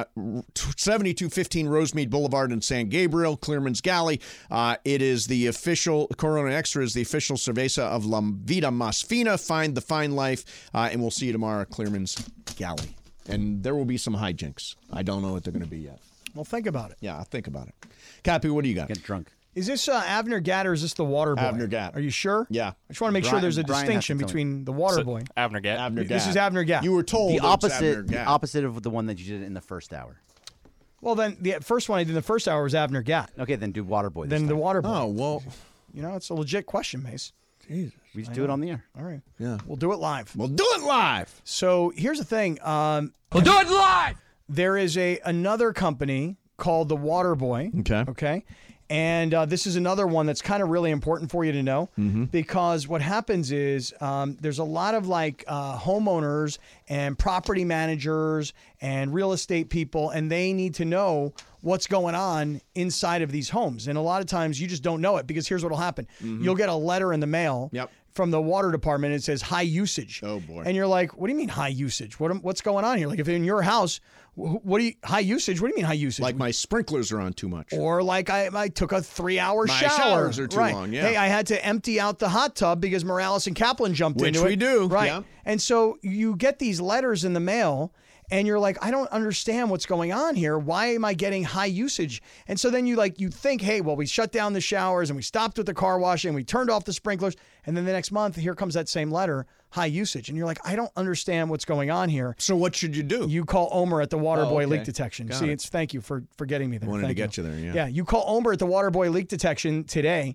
7215 Rosemead Boulevard in San Gabriel, Clearman's Galley. It is the official, Corona Extra is the official cerveza of La Vida Más Fina. Find the fine life, and we'll see you tomorrow at Clearman's Galley. And there will be some hijinks. I don't know what they're going to be yet. Well, think about it. Yeah, I'll think about it. Cappy, what do you got? Get drunk. Is this Avner Gatt or is this the Water Boy? Avner Gatt. Are you sure? Yeah. I just want to make sure Brian- there's a Brian has distinction to tell me. between the Water Boy. Avner Gatt. Avner Gatt. This is Avner Gatt. You were told The it's opposite, Avner Gatt. opposite of the one that you did in the first hour. Well, then the first one I did in the first hour was Avner Gatt. Okay, then do Waterboy. Then the Water Boy. Oh, well. You know, it's a legit question, Mace. Jesus. We just do it on the air. All right. Yeah. We'll do it live. We'll do it live. So here's the thing. We'll do it live. There is another company called the Water Boy. Okay. Okay. And this is another one that's kind of really important for you to know because what happens is there's a lot of like homeowners and property managers and real estate people, and they need to know what's going on inside of these homes. And a lot of times you just don't know it because here's what will happen. You'll get a letter in the mail from the water department. It says high usage. Oh, boy. And you're like, what do you mean high usage? What's going on here? Like if in your house, high usage? What do you mean high usage? Like my sprinklers are on too much. Or like I took a 3-hour My shower. showers are too right. long, yeah. Hey, I had to empty out the hot tub because Morales and Kaplan jumped Which into it. we do, Right. yeah. And so you get these letters in the mail and you're like, I don't understand what's going on here. Why am I getting high usage? And so then you think, hey, well, we shut down the showers and we stopped with the car washing and we turned off the sprinklers. And then the next month, here comes that same letter, high usage. And you're like, I don't understand what's going on here. So what should you do? You call Omer at the Waterboy okay. Leak Detection. Got See, it. thank you for getting me there. Wanted Thank to get you there, yeah. Yeah, you call Omer at the Waterboy Leak Detection today,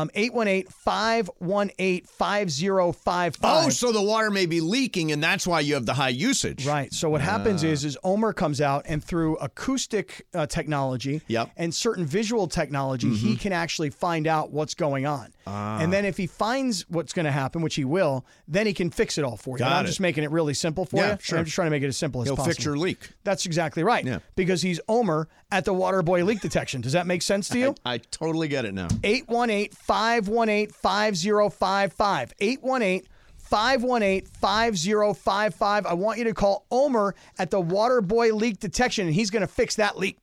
818-518-5055. Oh, so the water may be leaking, and that's why you have the high usage. Right. So what happens is Omer comes out, and through acoustic technology and certain visual technology, he can actually find out what's going on. And then if he finds what's going to happen, which he will, then he can fix it all for you. And I'm just making it really simple for you. Sure. I'm just trying to make it as simple as possible. He'll fix your leak. That's exactly right. Yeah. Because he's Omer at the Waterboy Leak Detection. Does that make sense to you? I totally get it now. 818-518-5055. 818-518-5055. I want you to call Omer at the Waterboy Leak Detection, and he's going to fix that leak.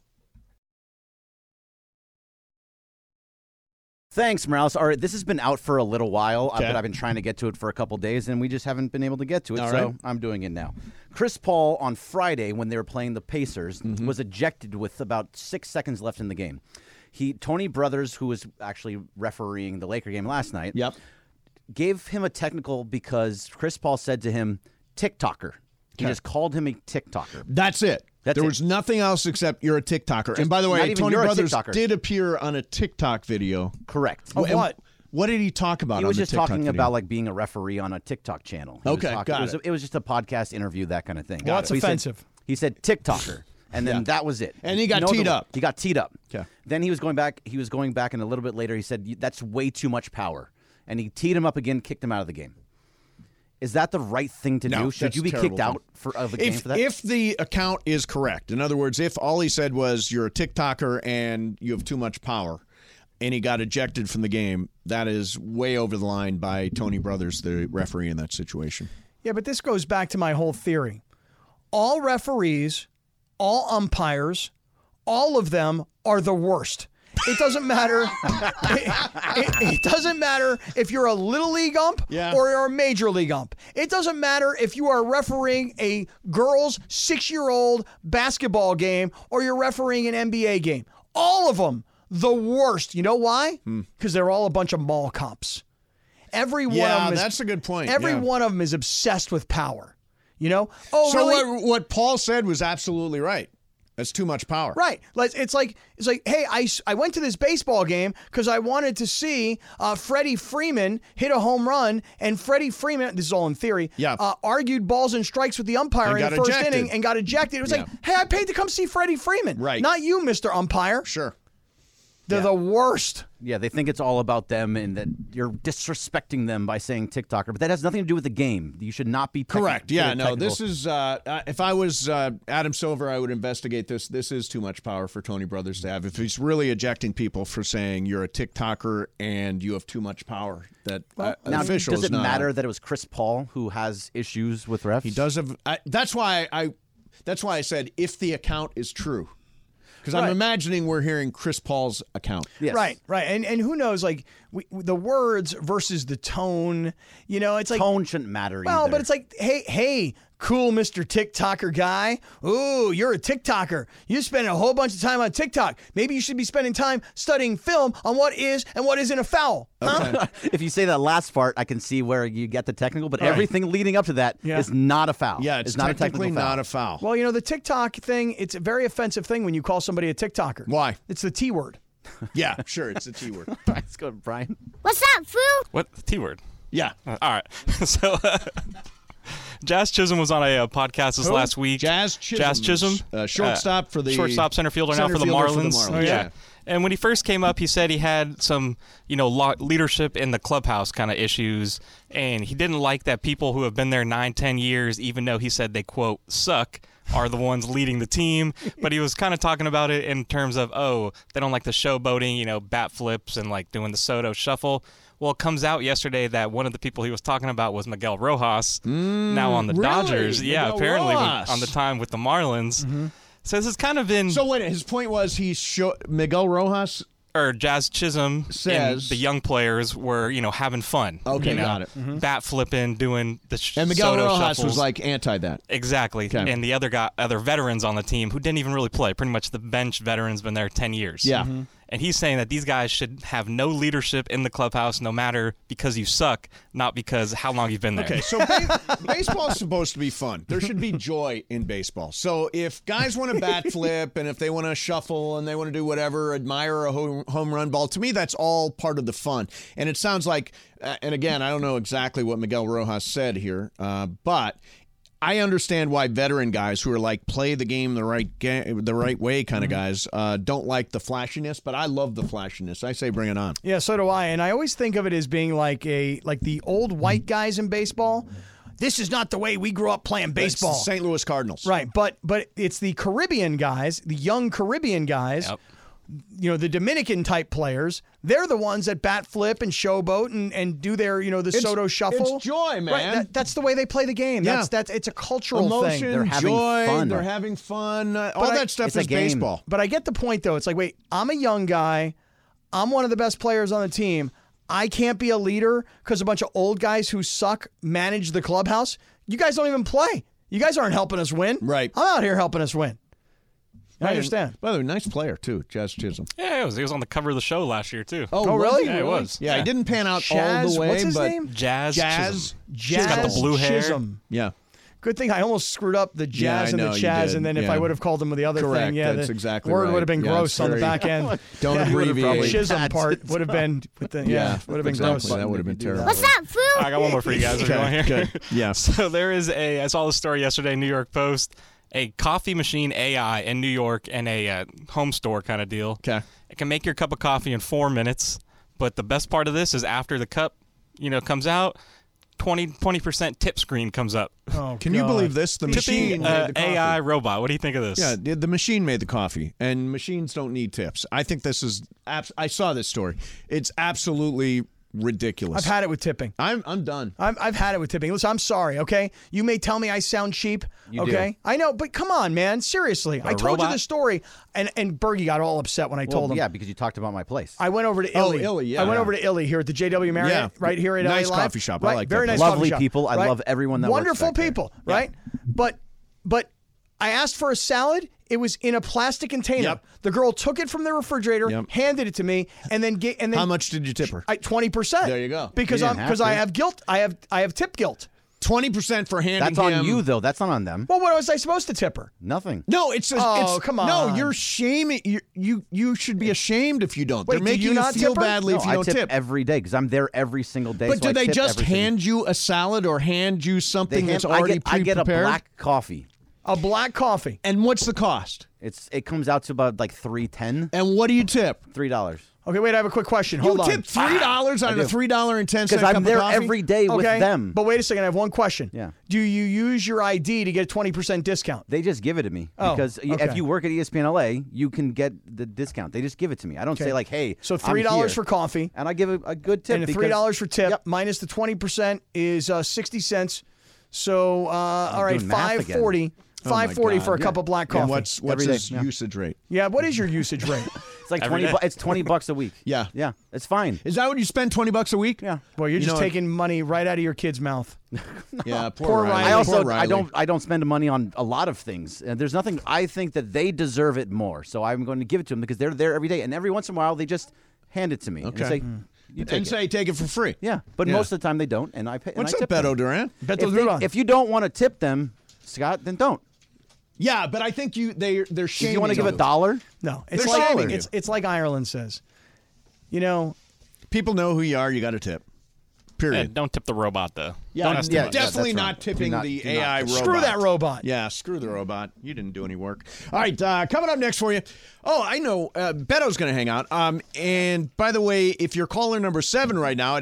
Thanks, Morales. All right, this has been out for a little while, but I've been trying to get to it for a couple days, and we just haven't been able to get to it, so I'm doing it now. Chris Paul, on Friday, when they were playing the Pacers, was ejected with about 6 seconds left in the game. Tony Brothers, who was actually refereeing the Laker game last night, gave him a technical because Chris Paul said to him, TikToker. He just called him a TikToker. That's it. There was nothing else except you're a TikToker. And by the way, Tony Brothers did appear on a TikTok video. Correct. What? What did he talk about? He was just talking video? about like being a referee on a TikTok channel. It was just a podcast interview, that kind of thing. Well, that's offensive. He said TikToker, and then that was it. And he got teed up. He got teed up. Okay. Then he was going back. And a little bit later, he said that's way too much power, and he teed him up again, kicked him out of the game. Is that the right thing to do? Should you be kicked out of the game for that? If the account is correct, in other words, if all he said was you're a TikToker and you have too much power, and he got ejected from the game, that is way over the line by Tony Brothers, the referee in that situation. Yeah, but this goes back to my whole theory. All referees, all umpires, all of them are the worst. It doesn't matter. It doesn't matter if you're a little league ump or you're a major league ump. It doesn't matter if you are refereeing a girls' 6-year-old basketball game or you're refereeing an NBA game. All of them, the worst. You know why? Because they're all a bunch of mall cops. Every one of them is, that's a good point. Every one of them is obsessed with power. You know? Oh, so really? what Paul said was absolutely right. That's too much power. Right. It's like, hey, I went to this baseball game because I wanted to see Freddie Freeman hit a home run, and Freddie Freeman, this is all in theory, argued balls and strikes with the umpire in the first inning and got ejected. It was like, hey, I paid to come see Freddie Freeman. Right. Not you, Mr. Umpire. Sure. They're the worst. Yeah, they think it's all about them and that you're disrespecting them by saying TikToker, but that has nothing to do with the game. You should not be correct. Yeah, no, this is, if I was Adam Silver, I would investigate this. This is too much power for Tony Brothers to have. If he's really ejecting people for saying you're a TikToker and you have too much power, that now, official does is it not matter that it was Chris Paul who has issues with refs? He does have. That's why I said if the account is true. Because I'm imagining we're hearing Chris Paul's account. Yes. Right. And who knows, like, the words versus the tone, you know, it's like... Tone shouldn't matter either. Well, but it's like, hey, cool Mr. TikToker guy. Ooh, you're a TikToker. You spend a whole bunch of time on TikTok. Maybe you should be spending time studying film on what is and what isn't a foul. Huh? Okay. If you say that last part, I can see where you get the technical, but everything leading up to that is not a foul. Yeah, it's not technically a technical foul. not a foul. Well, you know, the TikTok thing, it's a very offensive thing when you call somebody a TikToker. Why? It's the T word. Yeah, sure, it's a T word. All right, let's go to Brian. What's up, fool? What? The T word? Yeah. All right. So... Jazz Chisholm was on a podcast this last week. Jazz Chisholm, shortstop for the shortstop center fielder now for the Marlins. Yeah. And when he first came up, he said he had some, leadership in the clubhouse kind of issues, and he didn't like that people who have been there 9-10 years, even though he said they quote suck, are the ones leading the team. But he was kind of talking about it in terms of they don't like the showboating, bat flips and like doing the Soto shuffle. Well, it comes out yesterday that one of the people he was talking about was Miguel Rojas, now on the Dodgers. Really? Yeah, Miguel apparently Rojas. on the time with the Marlins. Mm-hmm. So this has kind of been... So wait, his point was Miguel Rojas... Or Jazz Chisholm says the young players were, having fun. Okay, got it. Mm-hmm. Bat flipping, doing the and Miguel Soto Rojas shuffles. was like anti that. Exactly. Okay. And the other veterans on the team who didn't even really play. Pretty much the bench veterans been there 10 years. Yeah. Mm-hmm. And he's saying that these guys should have no leadership in the clubhouse, no matter because you suck, not because how long you've been there. Okay, so baseball's supposed to be fun. There should be joy in baseball. So if guys want to bat flip and if they want to shuffle and they want to do whatever, admire a home run ball, to me that's all part of the fun. And it sounds like, and again, I don't know exactly what Miguel Rojas said here, but I understand why veteran guys who are like play the game the right way kind of guys don't like the flashiness, but I love the flashiness. I say bring it on. Yeah, so do I. And I always think of it as being like the old white guys in baseball. This is not the way we grew up playing baseball. It's St. Louis Cardinals. Right, but it's the Caribbean guys, the young Caribbean guys. Yep. You know, the Dominican type players, they're the ones that bat flip and showboat and do their, the Soto shuffle. It's joy, man. Right, that's the way they play the game. Yeah. That's it's a cultural emotion, thing. They're having joy, fun. They're having fun. All that stuff it's a is game. baseball. But I get the point, though. It's like, wait, I'm a young guy. I'm one of the best players on the team. I can't be a leader because a bunch of old guys who suck manage the clubhouse. You guys don't even play. You guys aren't helping us win. Right. I'm out here helping us win. I understand. By the way, nice player, too, Jazz Chisholm. Yeah, he was on the cover of the show last year, too. Oh, really? Yeah, it was. Yeah, he didn't pan out all the way. What's his but name? Jazz Chisholm. Jazz He's got the blue hair. Chisholm. Yeah. Good thing I almost screwed up the Jazz Yeah, I and know, the you Chaz, did. and then if Yeah. I would have called him with the other Correct. thing, yeah, That's the exactly word right. would have been Yeah, gross it's on the very- back end. Don't Yeah, abbreviate. Chisholm part would have been with the would have been gross. Exactly. That would have been terrible. What's up, fool? I got one more for you guys. If you want to hear. Good. Yeah. So there is I saw the story yesterday, New York Post, a coffee machine AI in New York and a home store kind of deal. Okay. It can make your cup of coffee in 4 minutes, but the best part of this is after the cup, comes out, 20% tip screen comes up. Oh, Can you believe this? The machine Tipping made the coffee. AI robot. What do you think of this? Yeah, the machine made the coffee, and machines don't need tips. I think this is. I saw this story. It's absolutely ridiculous. I've had it with tipping. I'm done. I've had it with tipping. Listen, I'm sorry, okay? You may tell me I sound cheap, okay? do. I know, but come on, man. Seriously. I told you the story, and Bergie got all upset when I told him. Yeah, because you talked about my place. I went over to Oh, Illy. Illy, yeah. I went over to Illy here at the JW Marriott, right here at Nice LA Live. coffee shop. I Right, like very that nice place. Lovely coffee shop. people. I right? love everyone that works Wonderful back there. people, right? But I asked for a salad. It was in a plastic container. Yep. The girl took it from the refrigerator, Yep. handed it to me, and then How much did you tip her? 20%. There you go. Because You didn't have I to. have guilt. I have tip guilt. 20% for handing That's on him. you, though. That's not on them. Well, what was I supposed to tip her? Nothing. No, it's come on. No, you're shaming. You should be ashamed if you don't. Wait, They're do making you you not feel tip her? badly No, if you I don't tip tip. every day because I'm there every single day. But so do they I tip just every single- hand you a salad or hand you They something that's hand- already I get a pre-prepared? black coffee. A black coffee. And what's the cost? It comes out to about like $3.10. And what do you tip? $3. Okay, wait, I have a quick question. Hold on. You tip $3 on I a do. $3.10 Because cup I'm there of coffee? every day with Okay, them. but wait a second. I have one question. Yeah. Do you use your ID to get a 20% discount? They just give it to me Oh, because okay. if you work at ESPN LA, you can get the discount. They just give it to me. I don't Okay. say like, "Hey, So I'm $3 here," for coffee, and I give a good tip. and because- $3 for tip Yep. minus the 20% is 60 cents. So all right, doing math again. $5.40. Oh my $5.40 for a God. cup of black coffee. And what's Every day, his yeah. usage rate? Yeah, what is your usage rate? It's like Every 20. day. It's $20 a week. Yeah. yeah, it's fine. Is that what you spend $20 a week? Yeah. Boy, you're You just know, taking money right out of your kid's mouth. Yeah, Poor Riley. I also Poor I Riley. don't spend money on a lot of things. And there's nothing. I think that they deserve it more, so I'm going to give it to them because they're there every day. And every once in a while, they just hand it to me and Okay. say, "You take And it." say take it for free. Yeah, but Yeah. most of the time they don't, and I pay. What's and I up, tip Beto them. Duran? If you don't want to tip them, Scott, then don't. Yeah, but I think they're shaming If you want to give you. $1, No, it's They're like shaming you. it's like Ireland says. You know, People know who you are. You got to tip. Period. Yeah, don't tip the robot, though. Yeah, Don't ask too much. definitely that's not wrong. tipping Do not- the do not AI tip. robot. screw that robot. Yeah, screw the robot. You didn't do any work. All right, coming up next for you. Oh, I know. Beto's going to hang out. And by the way, if you're caller number 7 right now at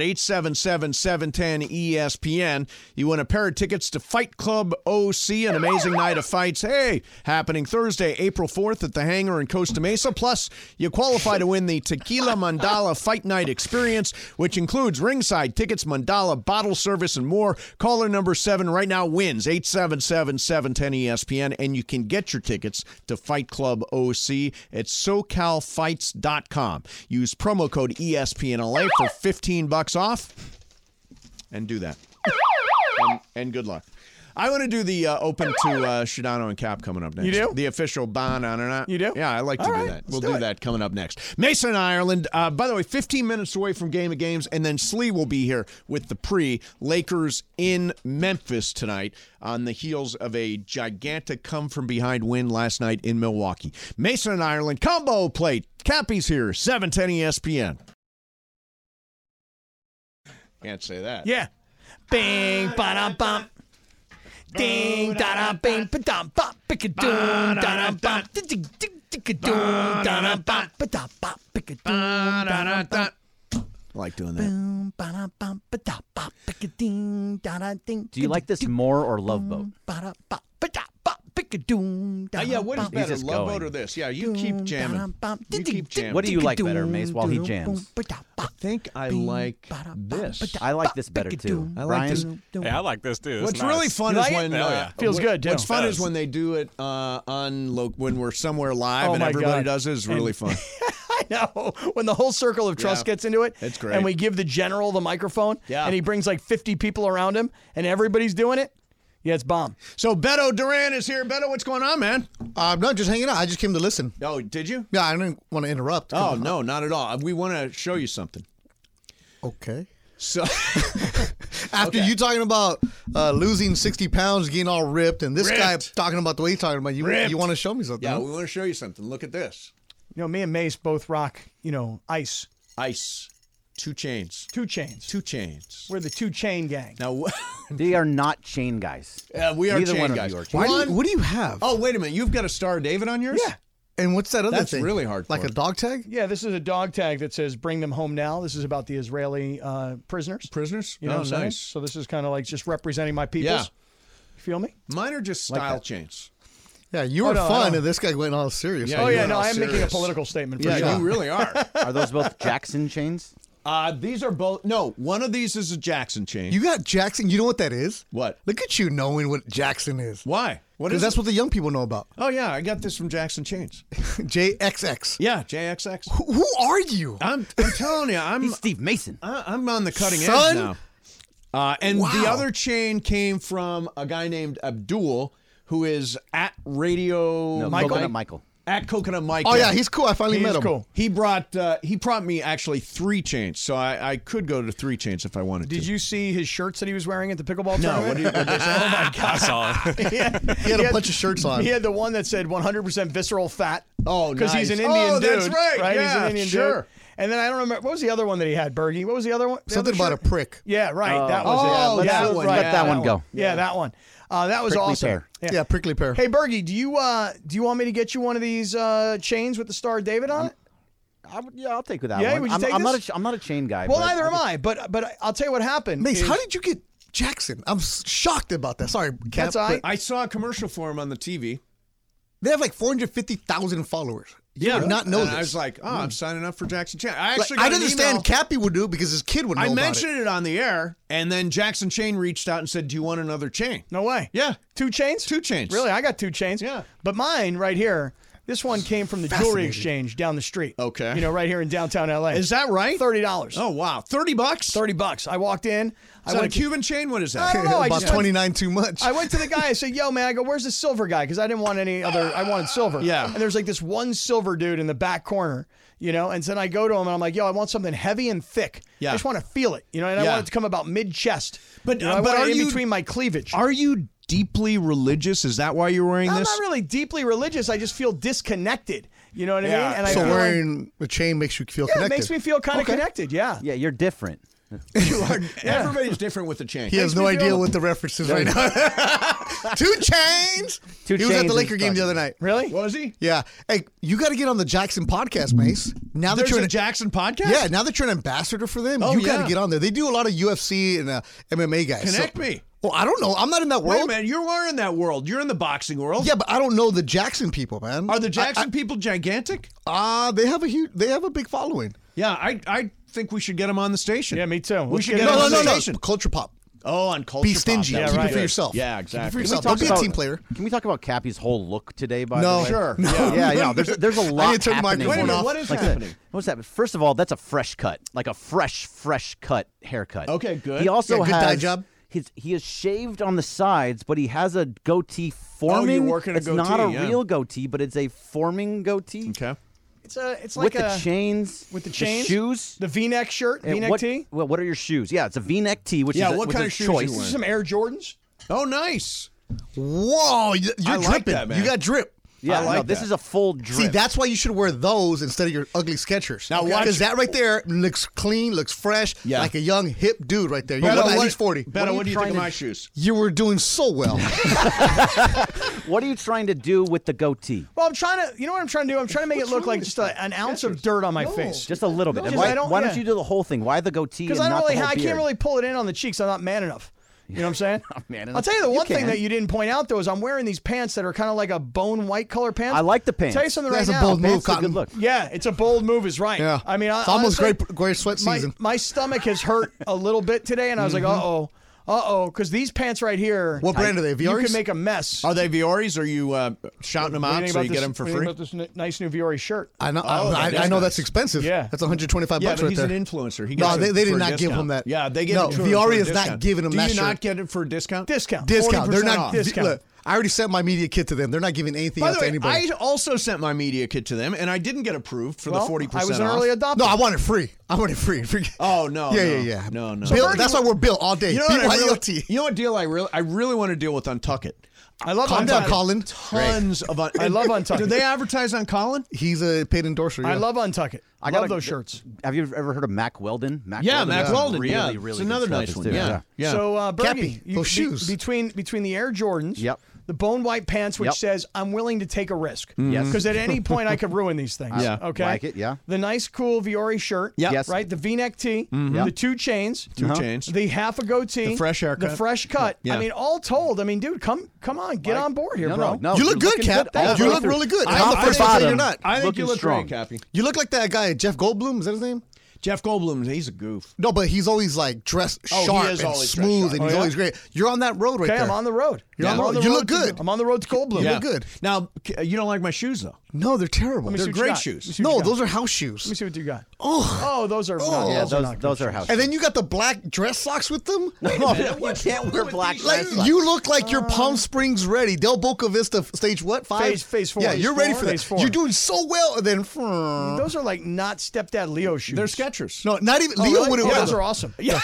877-710-ESPN, you win a pair of tickets to Fight Club OC, an amazing night of fights. Hey, happening Thursday, April 4th at the Hangar in Costa Mesa. Plus, you qualify to win the Tequila Mandala Fight Night Experience, which includes ringside tickets, Mandala bottle service, and more. Caller number 7 right now wins 877-710-ESPN, and you can get your tickets to Fight Club OC at SoCalFights.com. Use promo code ESPNLA for $15 off, and do that. And good luck. I want to do the open to Shadano and Cap coming up next. You do? The official Bonanana. You do? Yeah, I like to do that. We'll do that coming up next. Mason, Ireland. By the way, 15 minutes away from Game of Games, and then Slee will be here with the Lakers in Memphis tonight on the heels of a gigantic come-from-behind win last night in Milwaukee. Mason and Ireland, combo plate. Cappy's here, 710 ESPN. Can't say that. Yeah. Bing, ba-da-bum. Ding, da-da, bing, ba-dum, bop, pick-a-doom, da-da, bop, tick-a-doom, da-da, bop, ba-da, bop, pick-a-doom, da-da, I like doing that. Do you like this more or Love Boat? Yeah, what is better, just Love going. Boat or this? Yeah, you keep jamming. You keep jamming. What do you like better, Mace, while he jams? I think I like this. I like this better, too. I like this. Yeah, I like this too. It's What's nice. really fun is when Feels good, too. What's fun It is does. when they do it when we're somewhere live and my everybody God. does it. It's really fun. I know. When the whole circle of trust gets into it, it's great. and we give the general the microphone, Yeah. and he brings like 50 people around him, and everybe's doing it. Yeah, it's bomb. So Beto Duran is here. Beto, what's going on, man? No, just hanging out. I just came to listen. Oh, did you? Yeah, I didn't want to interrupt. Oh, no, not at all. We want to show you something. Okay. So after you talking about losing 60 pounds, getting all ripped, and this guy Ripped. talking about the way he's talking about, you want to show me something? Yeah, huh? we want to show you something. Look at this. You know, me and Mace both rock, ice. Ice. 2 chains. 2 chains. 2 chains. We're the 2 chain gang. Now, They are not chain guys. we are Neither chain one of guys. you are chain Why what do you have? Oh, wait a minute. You've got a Star of David on yours? Yeah. And what's that other That's thing? really hard. Like a dog tag? Yeah, this is a dog tag that says "Bring them home now." This is about the Israeli prisoners. Prisoners? You know what I'm saying? Nice. So this is kind of like just representing my peoples. Yeah. You feel me? Mine are just style chains. Yeah, you were no, I fun, know. and this guy went all serious. Yeah, Oh you yeah, went no, all I am making a serious. political statement. For Yeah, sure. you really are. Are those both Jackson chains? These are both. No, one of these is a Jackson chain. You got Jackson. You know what that is? What? Look at you knowing what Jackson is. Why? What Because is that's it? what the young people know about. Oh, yeah, I got this from Jackson Chains. JXX. Yeah, JXX. Who are you? I'm telling you, He's Steve Mason. I'm on the cutting Son? edge now. And Wow. the other chain came from a guy named Abdul, who is at Radio No, Michael. Coconut Michael. At Coconut Michael. Oh, yeah, he's cool. I finally He met is him. cool. He brought me actually 3 chains, so I could go to 3 chains if I wanted to. Did you see his shirts that he was wearing at the pickleball No, tournament? what do you? What Oh my God! I saw it. He had a bunch of shirts on. He had the one that said 100% visceral fat. Oh, because he's an nice. Indian Oh, dude. that's right. He's an Yeah, Indian sure. dude. And then I don't remember what was the other one that he had, Bergie. What was the other one? The Something other about a shirt? prick. Yeah, right. Oh. That was Oh, it. that was one. right. Let that one go. Yeah, that one. That was Prickly awesome. pear. Yeah, prickly pear. Hey, Bergie, do you want me to get you one of these chains with the Star of David on it? I'll take with that Yeah, one. would you take I'm this? not a chain guy. Well, but neither am I. But I'll tell you what happened. Mace, is- how did you get Jackson? I'm shocked about that. Sorry, Cap, That's all right. but I saw a commercial for him on the TV. They have like 450,000 followers. You would not know and this. I was like, oh, I'm signing up for Jackson Chain. I Like, actually got I'd an understand email. Cappy would do it because his kid would know I about mentioned it on the air, and then Jackson Chain reached out and said, do you want another chain? No way. Yeah. 2 chains? 2 chains. Really? I got 2 chains. Yeah. But mine right here, this one came from the jewelry Fascinating. exchange down the street. Okay. You know, right here in downtown LA. Is that right? $30. Oh, wow. $30? $30. I walked in. Is that a Cuban chain? What is I that? don't know. I About just went- 29 too much. I went to the guy. I said, yo, man, I go, where's the silver guy? Because I didn't want any other. I wanted silver. Yeah. And there's like this one silver dude in the back corner, you know? And then I go to him and I'm like, yo, I want something heavy and thick. Yeah. I just want to feel it, you know? And I Yeah. want it to come about mid-chest. But- you know, I but want are it in you- between my cleavage. Are you deeply religious? Is that why you're wearing I'm this? not really deeply religious. I just feel disconnected. You know what I Yeah. mean? And I so feel like- wearing a chain makes you feel yeah, connected. it makes me feel kind of Okay. connected. Yeah. Yeah, you're different. You are. Everybody's different with the chain. He has Makes no me idea feel- what the reference is right now. 2 chains. 2 He was at chains the is Laker game the fucking- other night. Really? Was he? Yeah. Hey, you got to get on the Jackson podcast, Mace. Now that There's you're a an Jackson podcast? Yeah, now that you're an ambassador for them, Oh, you got to yeah. get on there. They do a lot of UFC and MMA guys. Connect me. Well, I don't know. I'm not in that Wait a world. minute. You are in that world. You're in the boxing world. Yeah, but I don't know the Jackson people, man. Are the Jackson people gigantic? They have a big following. Yeah, I think we should get them on the station. Yeah, me too. We Let's should get get it them on on the the No. station. Culture pop. Oh, on culture. Be stingy. Pop. Yeah, Keep right. it for yourself. Yeah, Keep it exactly. for yourself. talk Don't be a about- team player. Can we talk about Cappy's whole look today? By No. the way, Sure. Yeah, there's a lot I need to turn the happening. microphone Wait a minute. off. What is Like happening? What's that? First of all, that's a fresh cut, like a fresh cut haircut. Okay, good. He also Yeah, good has dye job. he is shaved on the sides, but he has a goatee forming. you're working a it's goatee, not a yeah. real goatee, but it's a forming goatee. Okay. It's with like the chains, with the chains, shoes, the V-neck shirt, V-neck tee. Well, what are your shoes? Yeah, it's a V-neck tee, which is what kind of shoes choice. you wearing? Some Air Jordans. Oh, nice. Whoa, you're I dripping. like that, man. You got drip. Yeah, I like this that. is a full drip. See, that's why you should wear those instead of your ugly Skechers. Now watch- because that right there looks clean, looks fresh, Yeah. like a young hip dude right there. You Beto, look like what- he's 40. Beto, what do you think of my shoes? You were doing so well. What are you trying to do with the goatee? Well, I'm trying to. You know what I'm trying to do? I'm trying to make it look like just an ounce of dirt on my face. Just a little bit. No, And just- why I don't- why don't yeah. you do the whole thing? Why the goatee? Because and I don't not really, the whole I can't beard? really pull it in on the cheeks. I'm not man enough. You know what I'm saying? Man I'll tell you the You one thing can. that you didn't point out though is I'm wearing these pants that are kind of like a bone white color pants. I like the pants. Tell you something That's right a now. bold move, Pants are a Cotton. good look. Yeah, it's a bold move. Is right. Yeah. I mean, It's almost honestly, great sweat season. My stomach has hurt a little bit today, and I was like, because these pants right here. What brand are they? You Vioris? could make a mess. Are they Vioris? Are you shouting them What do out think so about you this- get them for what do you free? think about this nice new Viore shirt? I know. Oh, I that's know nice. that's expensive. Yeah. That's 125 Yeah, bucks but right he's there. an influencer. He No, gets they it did for a not give discount. him that. Yeah, they give No, it to him Viore for a is not discount. giving him Do that you shirt. not get it for a discount? Discount. Discount. They're 40% not off. Discount. Look, I already sent my media kit to them. They're not giving anything By else the to way, anybody. I also sent my media kit to them, and I didn't get approved for Well, the 40% I was an off. early adopter. No, I want it free. I want it free. Oh no! Yeah. No. Bill, that's why we're Bill all day. You know what I really, BYLT. you know what deal I really want to deal with Untuck It. I love Calm down, Untucked. Colin. Tons of I love Untuck Do It. they advertise on Colin? He's a paid endorser. I yeah. love Untuck It. I love those shirts. Have you ever heard of Mac Weldon? Mac Yeah, Mac does Weldon. Really, Yeah, really it's good another stuff nice one. too. Yeah. So, Cappy, Bergie, those shoes. between the Air Jordans, Yep. the bone white pants, which Yep. says I'm willing to take a risk. Yes. Because at any point I could ruin these things. Yeah. Okay. Like it, yeah. The nice, cool Viore shirt. Yep. Yes. Right. The V-neck tee. Yep. The 2 chains. Two chains. The half a goatee. The fresh haircut. The fresh cut. Yeah. I mean, all told. I mean, dude, come on, get on board here, No, bro. no. You look you're good, looking Cap. all You the way look through. really good. I- I'm the I first think- one to say you're not. I think Looking you look strong. great, Cappy. You look like that guy, Jeff Goldblum. Is that his name? Jeff Goldblum, he's a goof. No, but he's always like dressed he sharp is and always dressed smooth, sharp. and Oh, he's yeah? always great. You're on that road right Okay, there. I'm on the road. You're on I'm the road. the You road look to- good. I'm on the road to Goldblum. You look good. Now, you don't like my shoes, though. No, they're terrible. me They're see what you great got. shoes. Let me see what No, you got. those are house shoes. Let me see what you got. Oh, Those are. Yeah, those are not those good are house. and then you got the black dress socks with them. you can't wear black Like dress you look like you're Palm Springs ready. Del Boca Vista stage what? 5? Phase 4. Yeah, Phase you're ready 4? for that. Phase 4. You're doing so well, and then Those are like not stepdad Leo shoes. They're Skechers. no, not even Oh, Leo really? would have. Yeah, those are awesome. Yeah.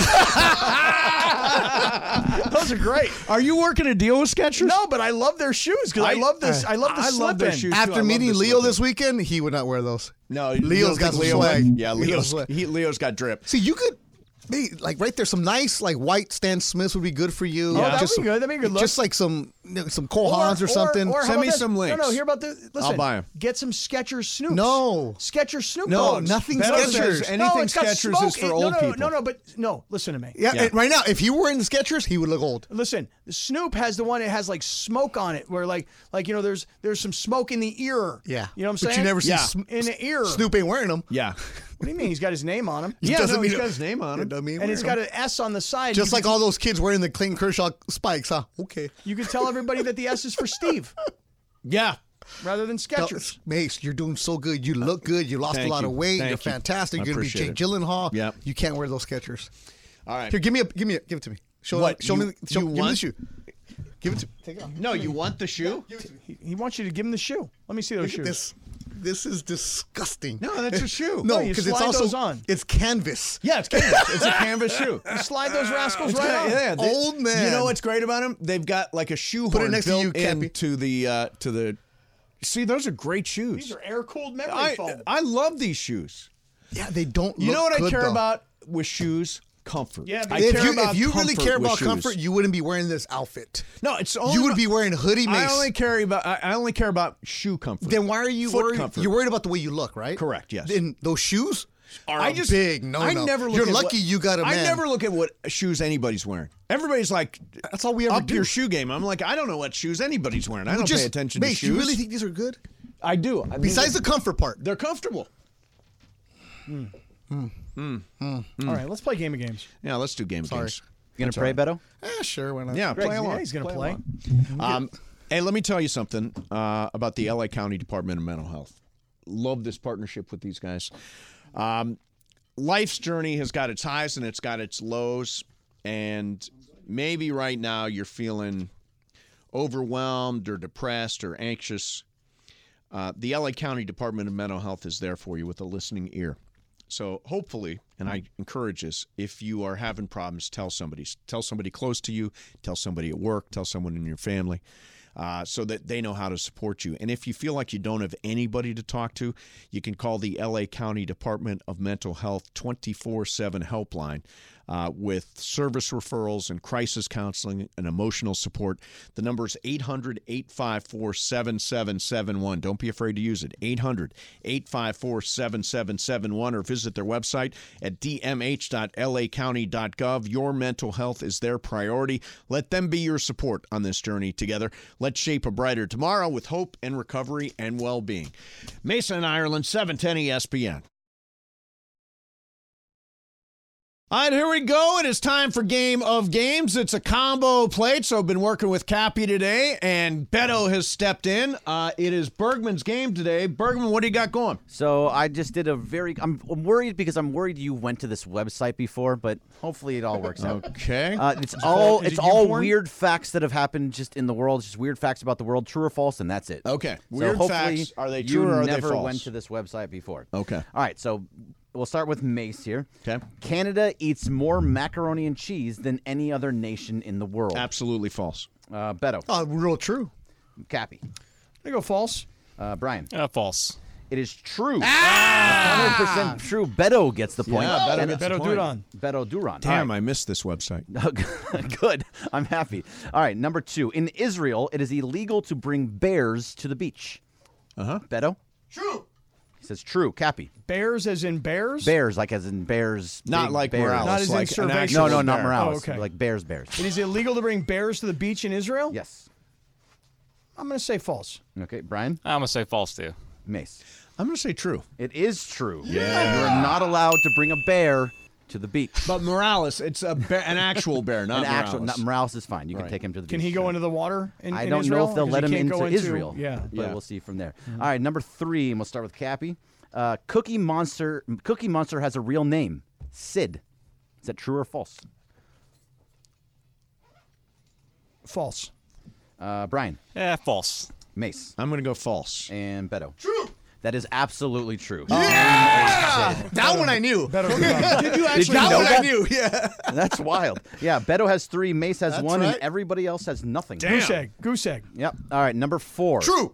Those are great. Are you working a deal with Skechers? No, but I love their shoes because I love this. I love the I slip love their in. shoes. too. I After love meeting the Leo slip-in. this weekend, he would not wear those. No, Leo's got some swag. Yeah, Leo's got drip. See, you could. Like right there, some nice like white Stan Smiths would be good for you. Oh, that'd Just be some- good. That'd be a good look. Just like some Cole Haans or something. Or how Send about me this? some links. No, hear about this. Listen, buy 'em. Get some Skechers Snoops. No. Skechers Snoop No, Dogs. nothing Beto Skechers. says Anything it's got Skechers smoke is for in- old no, people. but no, listen to me. Yeah, Yeah. and right now, if you were in the Skechers, he would look old. Listen, the Snoop has the one that has like smoke on it, where like there's some smoke in the ear. Yeah, you know what I'm but saying? you never see Yeah. in the ear. Snoop ain't wearing them. Yeah. What do you mean? He's got his name on him. Yeah, doesn't no, mean he's it- got his name on It it. doesn't mean and it's got wearing an S on the side. Just You like can- all those kids wearing the Clayton Kershaw spikes, huh? Okay. You can tell everybody that the S is for Steve Yeah. rather than Skechers. Mace, you're doing so good. You look good. You lost Thank a lot you. of weight. Thank You're you. fantastic. I You're gonna be appreciate Jake it. Gyllenhaal. Yep. You can't wear those Skechers. All right. Here, give it to me. Show What, me you give me the want- shoe. Give it to me. Take it off. No, you want the shoe? He wants you to give him the shoe. Let me see those Look at shoes. this is disgusting. No, that's a shoe. No, you because it's slide also those on. it's canvas. Yeah, it's canvas. It's a canvas shoe. You slide those rascals It's right got- on. yeah, they- Old man. You know what's great about them? They've got like a shoehorn next to built you, Cappy. into the. See, those are great shoes. These are air-cooled memory foam. I love these shoes. Yeah, they don't. You look know what good, I care though. about with shoes? Comfort. Yeah, I If care about you really comfort care with about shoes. comfort, you wouldn't be wearing this outfit. No, it's only You would be wearing hoodie Mace. I only care about shoe comfort. Then why are you Foot worried? comfort. You're worried about the way you look, right? Correct, yes. Then those shoes are I a just big no. I never look You're at lucky what, you got a man. I never look at what shoes anybody's wearing. Everybody's like, That's all we ever up do. your shoe game. I'm like, I don't know what shoes anybody's wearing. I don't Just- pay attention Mace, to shoes. you really think these are good? I do. I think Besides the comfort part. they're comfortable. All right, let's play game of games. Yeah, let's do game of games. You gonna pray, Beto? Sure, why not? Yeah, play along. Yeah, he's going to play. Hey, let me tell you something about the LA County Department of Mental Health. Love this partnership with these guys. Life's journey has got its highs and it's got its lows, and maybe right now you're feeling overwhelmed or depressed or anxious, the LA County Department of Mental Health is there for you with a listening ear. So hopefully, and I encourage this, if you are having problems, tell somebody. Tell somebody close to you, tell somebody at work, tell someone in your family, so that they know how to support you. And if you feel like you don't have anybody to talk to, you can call the LA County Department of Mental Health 24/7 helpline with service referrals and crisis counseling and emotional support. The number is 800-854-7771. Don't be afraid to use it. 800-854-7771 or visit their website at dmh.lacounty.gov. Your mental health is their priority. Let them be your support on this journey together. Let's shape a brighter tomorrow with hope and recovery and well-being. Mason, Ireland, 710 ESPN. All right, here we go. It is time for Game of Games. It's a combo plate, so I've been working with Cappy today, and Beto has stepped in. It is Bergman's game today. Bergman, what do you got going? So I just did I'm worried because I'm worried you went to this website before, but hopefully it all works out. Okay. It's all weird facts that have happened just in the world, just weird facts about the world, true or false, and that's it. Okay. So Weird hopefully facts, are they true or are they false? You never went to this website before. Okay. All right, so we'll start with Mace here. Okay. Canada eats more macaroni and cheese than any other nation in the world. Absolutely false. Beto. Real true. Cappy. I go false. Brian. False. It is true. 100% true. Beto gets the point. Yeah, Beto gets the point. Duran. Beto Duran. Damn, I missed this website. Good. I'm happy. All right, number 2. In Israel, it is illegal to bring bears to the beach. Beto? True. He says true. Cappy. Bears as in bears? Bears, like as in bears. Not like bears. Morales. Not as in like Cervation. No, not bear. Morales. Oh, okay. Like bears. It is illegal to bring bears to the beach in Israel? Yes. I'm going to say false. Okay, Brian? I'm going to say false, too. Mace. I'm going to say true. It is true. Yeah. You are not allowed to bring a bear to the beach. But Morales, it's an actual bear, not Morales. Morales is fine. You can take him to the beach. Can he go into the water in I don't Israel? know if they'll let him into Israel. Yeah. But we'll see from there. All right, number 3, and we'll start with Cappy. Cookie Monster has a real name, Sid. Is that true or false? False. Brian. False. Mace. I'm going to go false. And Beto. True. That is absolutely true. Yeah! That one I knew. Did you actually that know one that? I knew, yeah. That's wild. Yeah, Beto has 3, Mace has That's 1, right. and everybody else has nothing. Goose egg. Yep. All right, number 4. True.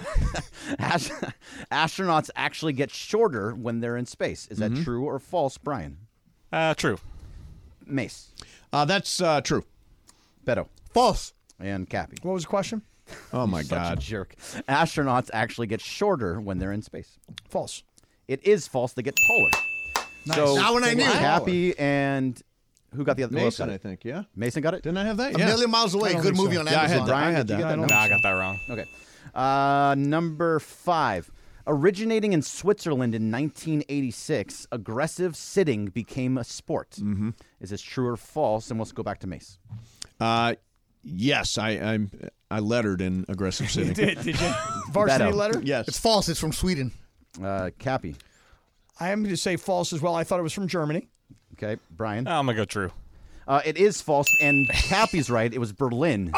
Astronauts actually get shorter when they're in space. Is that true or false, Brian? True. Mace. That's true. Beto. False. And Cappy. What was the question? Oh, my Such God. a jerk. Astronauts actually get shorter when they're in space. False. It is false. They get taller. Nice. So That one I knew. Cappy and who got the other? Mason, got I it? think, yeah? Mason got it? Didn't I have that? A Million Miles Away. Good movie on Yeah, I Amazon. had that. I had Did you that. get No, I got that wrong. Okay. Number 5. Originating in Switzerland in 1986, aggressive sitting became a sport. Mm-hmm. Is this true or false? And let's go back to Mace. Yes, I lettered in aggressive sitting. Did you? Varsity Beto. letter? Yes. It's false. It's from Sweden. Cappy. I am going to say false as well. I thought it was from Germany. Okay. Brian. I'm going to go true. It is false, and Cappy's right. It was Berlin.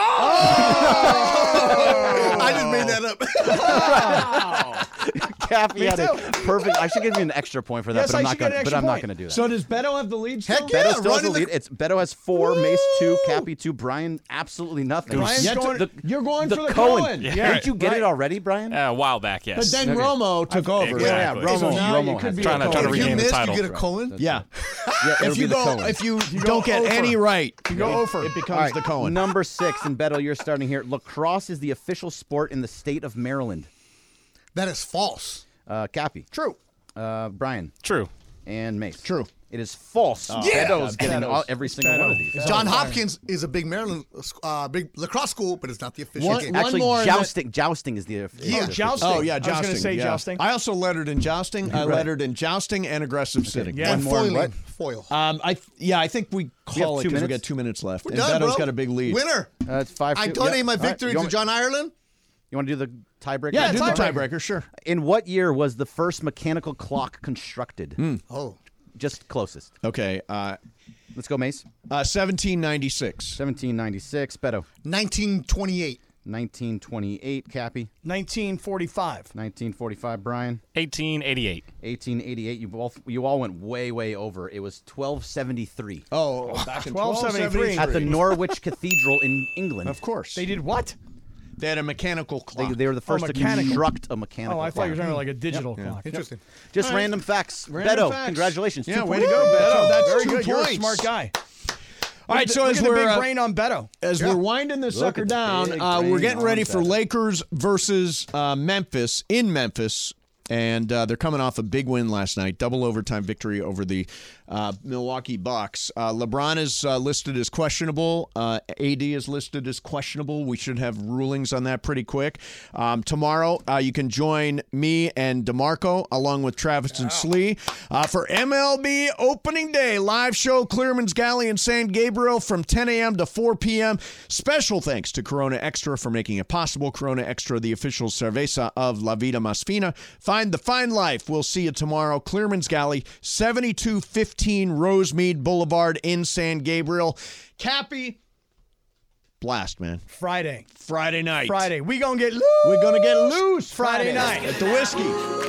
I just made that up. Cappy had it perfect. I should give you an extra point for that, Yes, but I'm I not should get going. an But extra I'm not point. going to do that. So does Beto have the lead still? Heck yeah. Beto still has the running lead. Beto has 4, Mace 2, Cappy 2, Brian absolutely nothing. Brian's going- You're going the for the Cohen. Cohen. Yeah. Didn't you get it already, Brian? A while back, yes. But then Okay. Romo took over. Exactly. Yeah, So now Romo you could has be it. Trying to a Cohen. If you regain the missed, title. you get a Cohen. Yeah. Yeah, it'll If be you the go, Cohen. if you don't get over. any right, You go over. it becomes All right, the Cohen. Number 6, and Beto, you're starting here. Lacrosse is the official sport in the state of Maryland. That is false. Cappy. True. Brian. True. And Mace. True. It is false. Yeah. Beto's getting every single one of these. John Hopkins is a big Maryland, big lacrosse school, but it's not the official game. One Actually, more and jousting is the Yeah. Jousting. Oh, yeah, I was jousting. going to say yeah. jousting. I also lettered in jousting. I lettered in jousting and aggressive sitting. Yeah. And more and foiling. what? Foil. I think we call it 2 because we minutes? got 2 minutes left. We're and done, Beto's bro. got a big lead. Winner. It's 5-2. I donate my All right, victory you to want- John Ireland. You want to do the tiebreaker? Yeah, do the tiebreaker. tiebreaker, sure. In what year was the first mechanical clock constructed? Oh. Just closest. Okay. Let's go, Mace. 1796. 1796. Beto. 1928. 1928. Cappy. 1945. 1945. Brian. 1888. 1888. You all went way over. It was 1273. Oh, back in 1273. At the Norwich Cathedral in England. Of course. They did what? They had a mechanical clock. They were the first to construct a mechanical clock. I thought you were talking about like a digital clock. Interesting. Just random facts. Beto, congratulations. Yeah, 2 way points. to go, Beto. That's Very 2 good. points. You're a smart guy. All right, so Look as at the we're big brain on Beto. We're winding this sucker down, we're getting ready for Lakers versus Memphis in Memphis. And they're coming off a big win last night, double overtime victory over the Milwaukee Bucks. LeBron is listed as questionable. AD is listed as questionable. We should have rulings on that pretty quick. Tomorrow, you can join me and DeMarco along with Travis and Slee for MLB Opening Day. Live show, Clearman's Galley in San Gabriel from 10 a.m. to 4 p.m. Special thanks to Corona Extra for making it possible. Corona Extra, the official cerveza of La Vida Más Fina. Find the fine life. We'll see you tomorrow. Clearman's Galley, 7215 Rosemead Boulevard in San Gabriel. Cappy, blast, man. Friday night. Friday. We gonna get loose. We're going to get loose Friday night. at the Whiskey.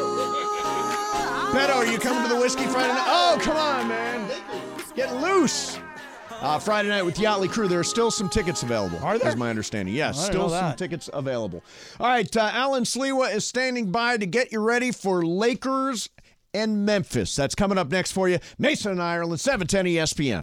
Beto, are you coming to the Whiskey Friday night? Oh, come on, man. Get loose. Friday night with Yachtly Crew. There are still some tickets available. Are there? Is my understanding. Yes, I didn't still know some that. tickets available. All right, Alan Sliwa is standing by to get you ready for Lakers and Memphis. That's coming up next for you. Mason and Ireland, 710 ESPN.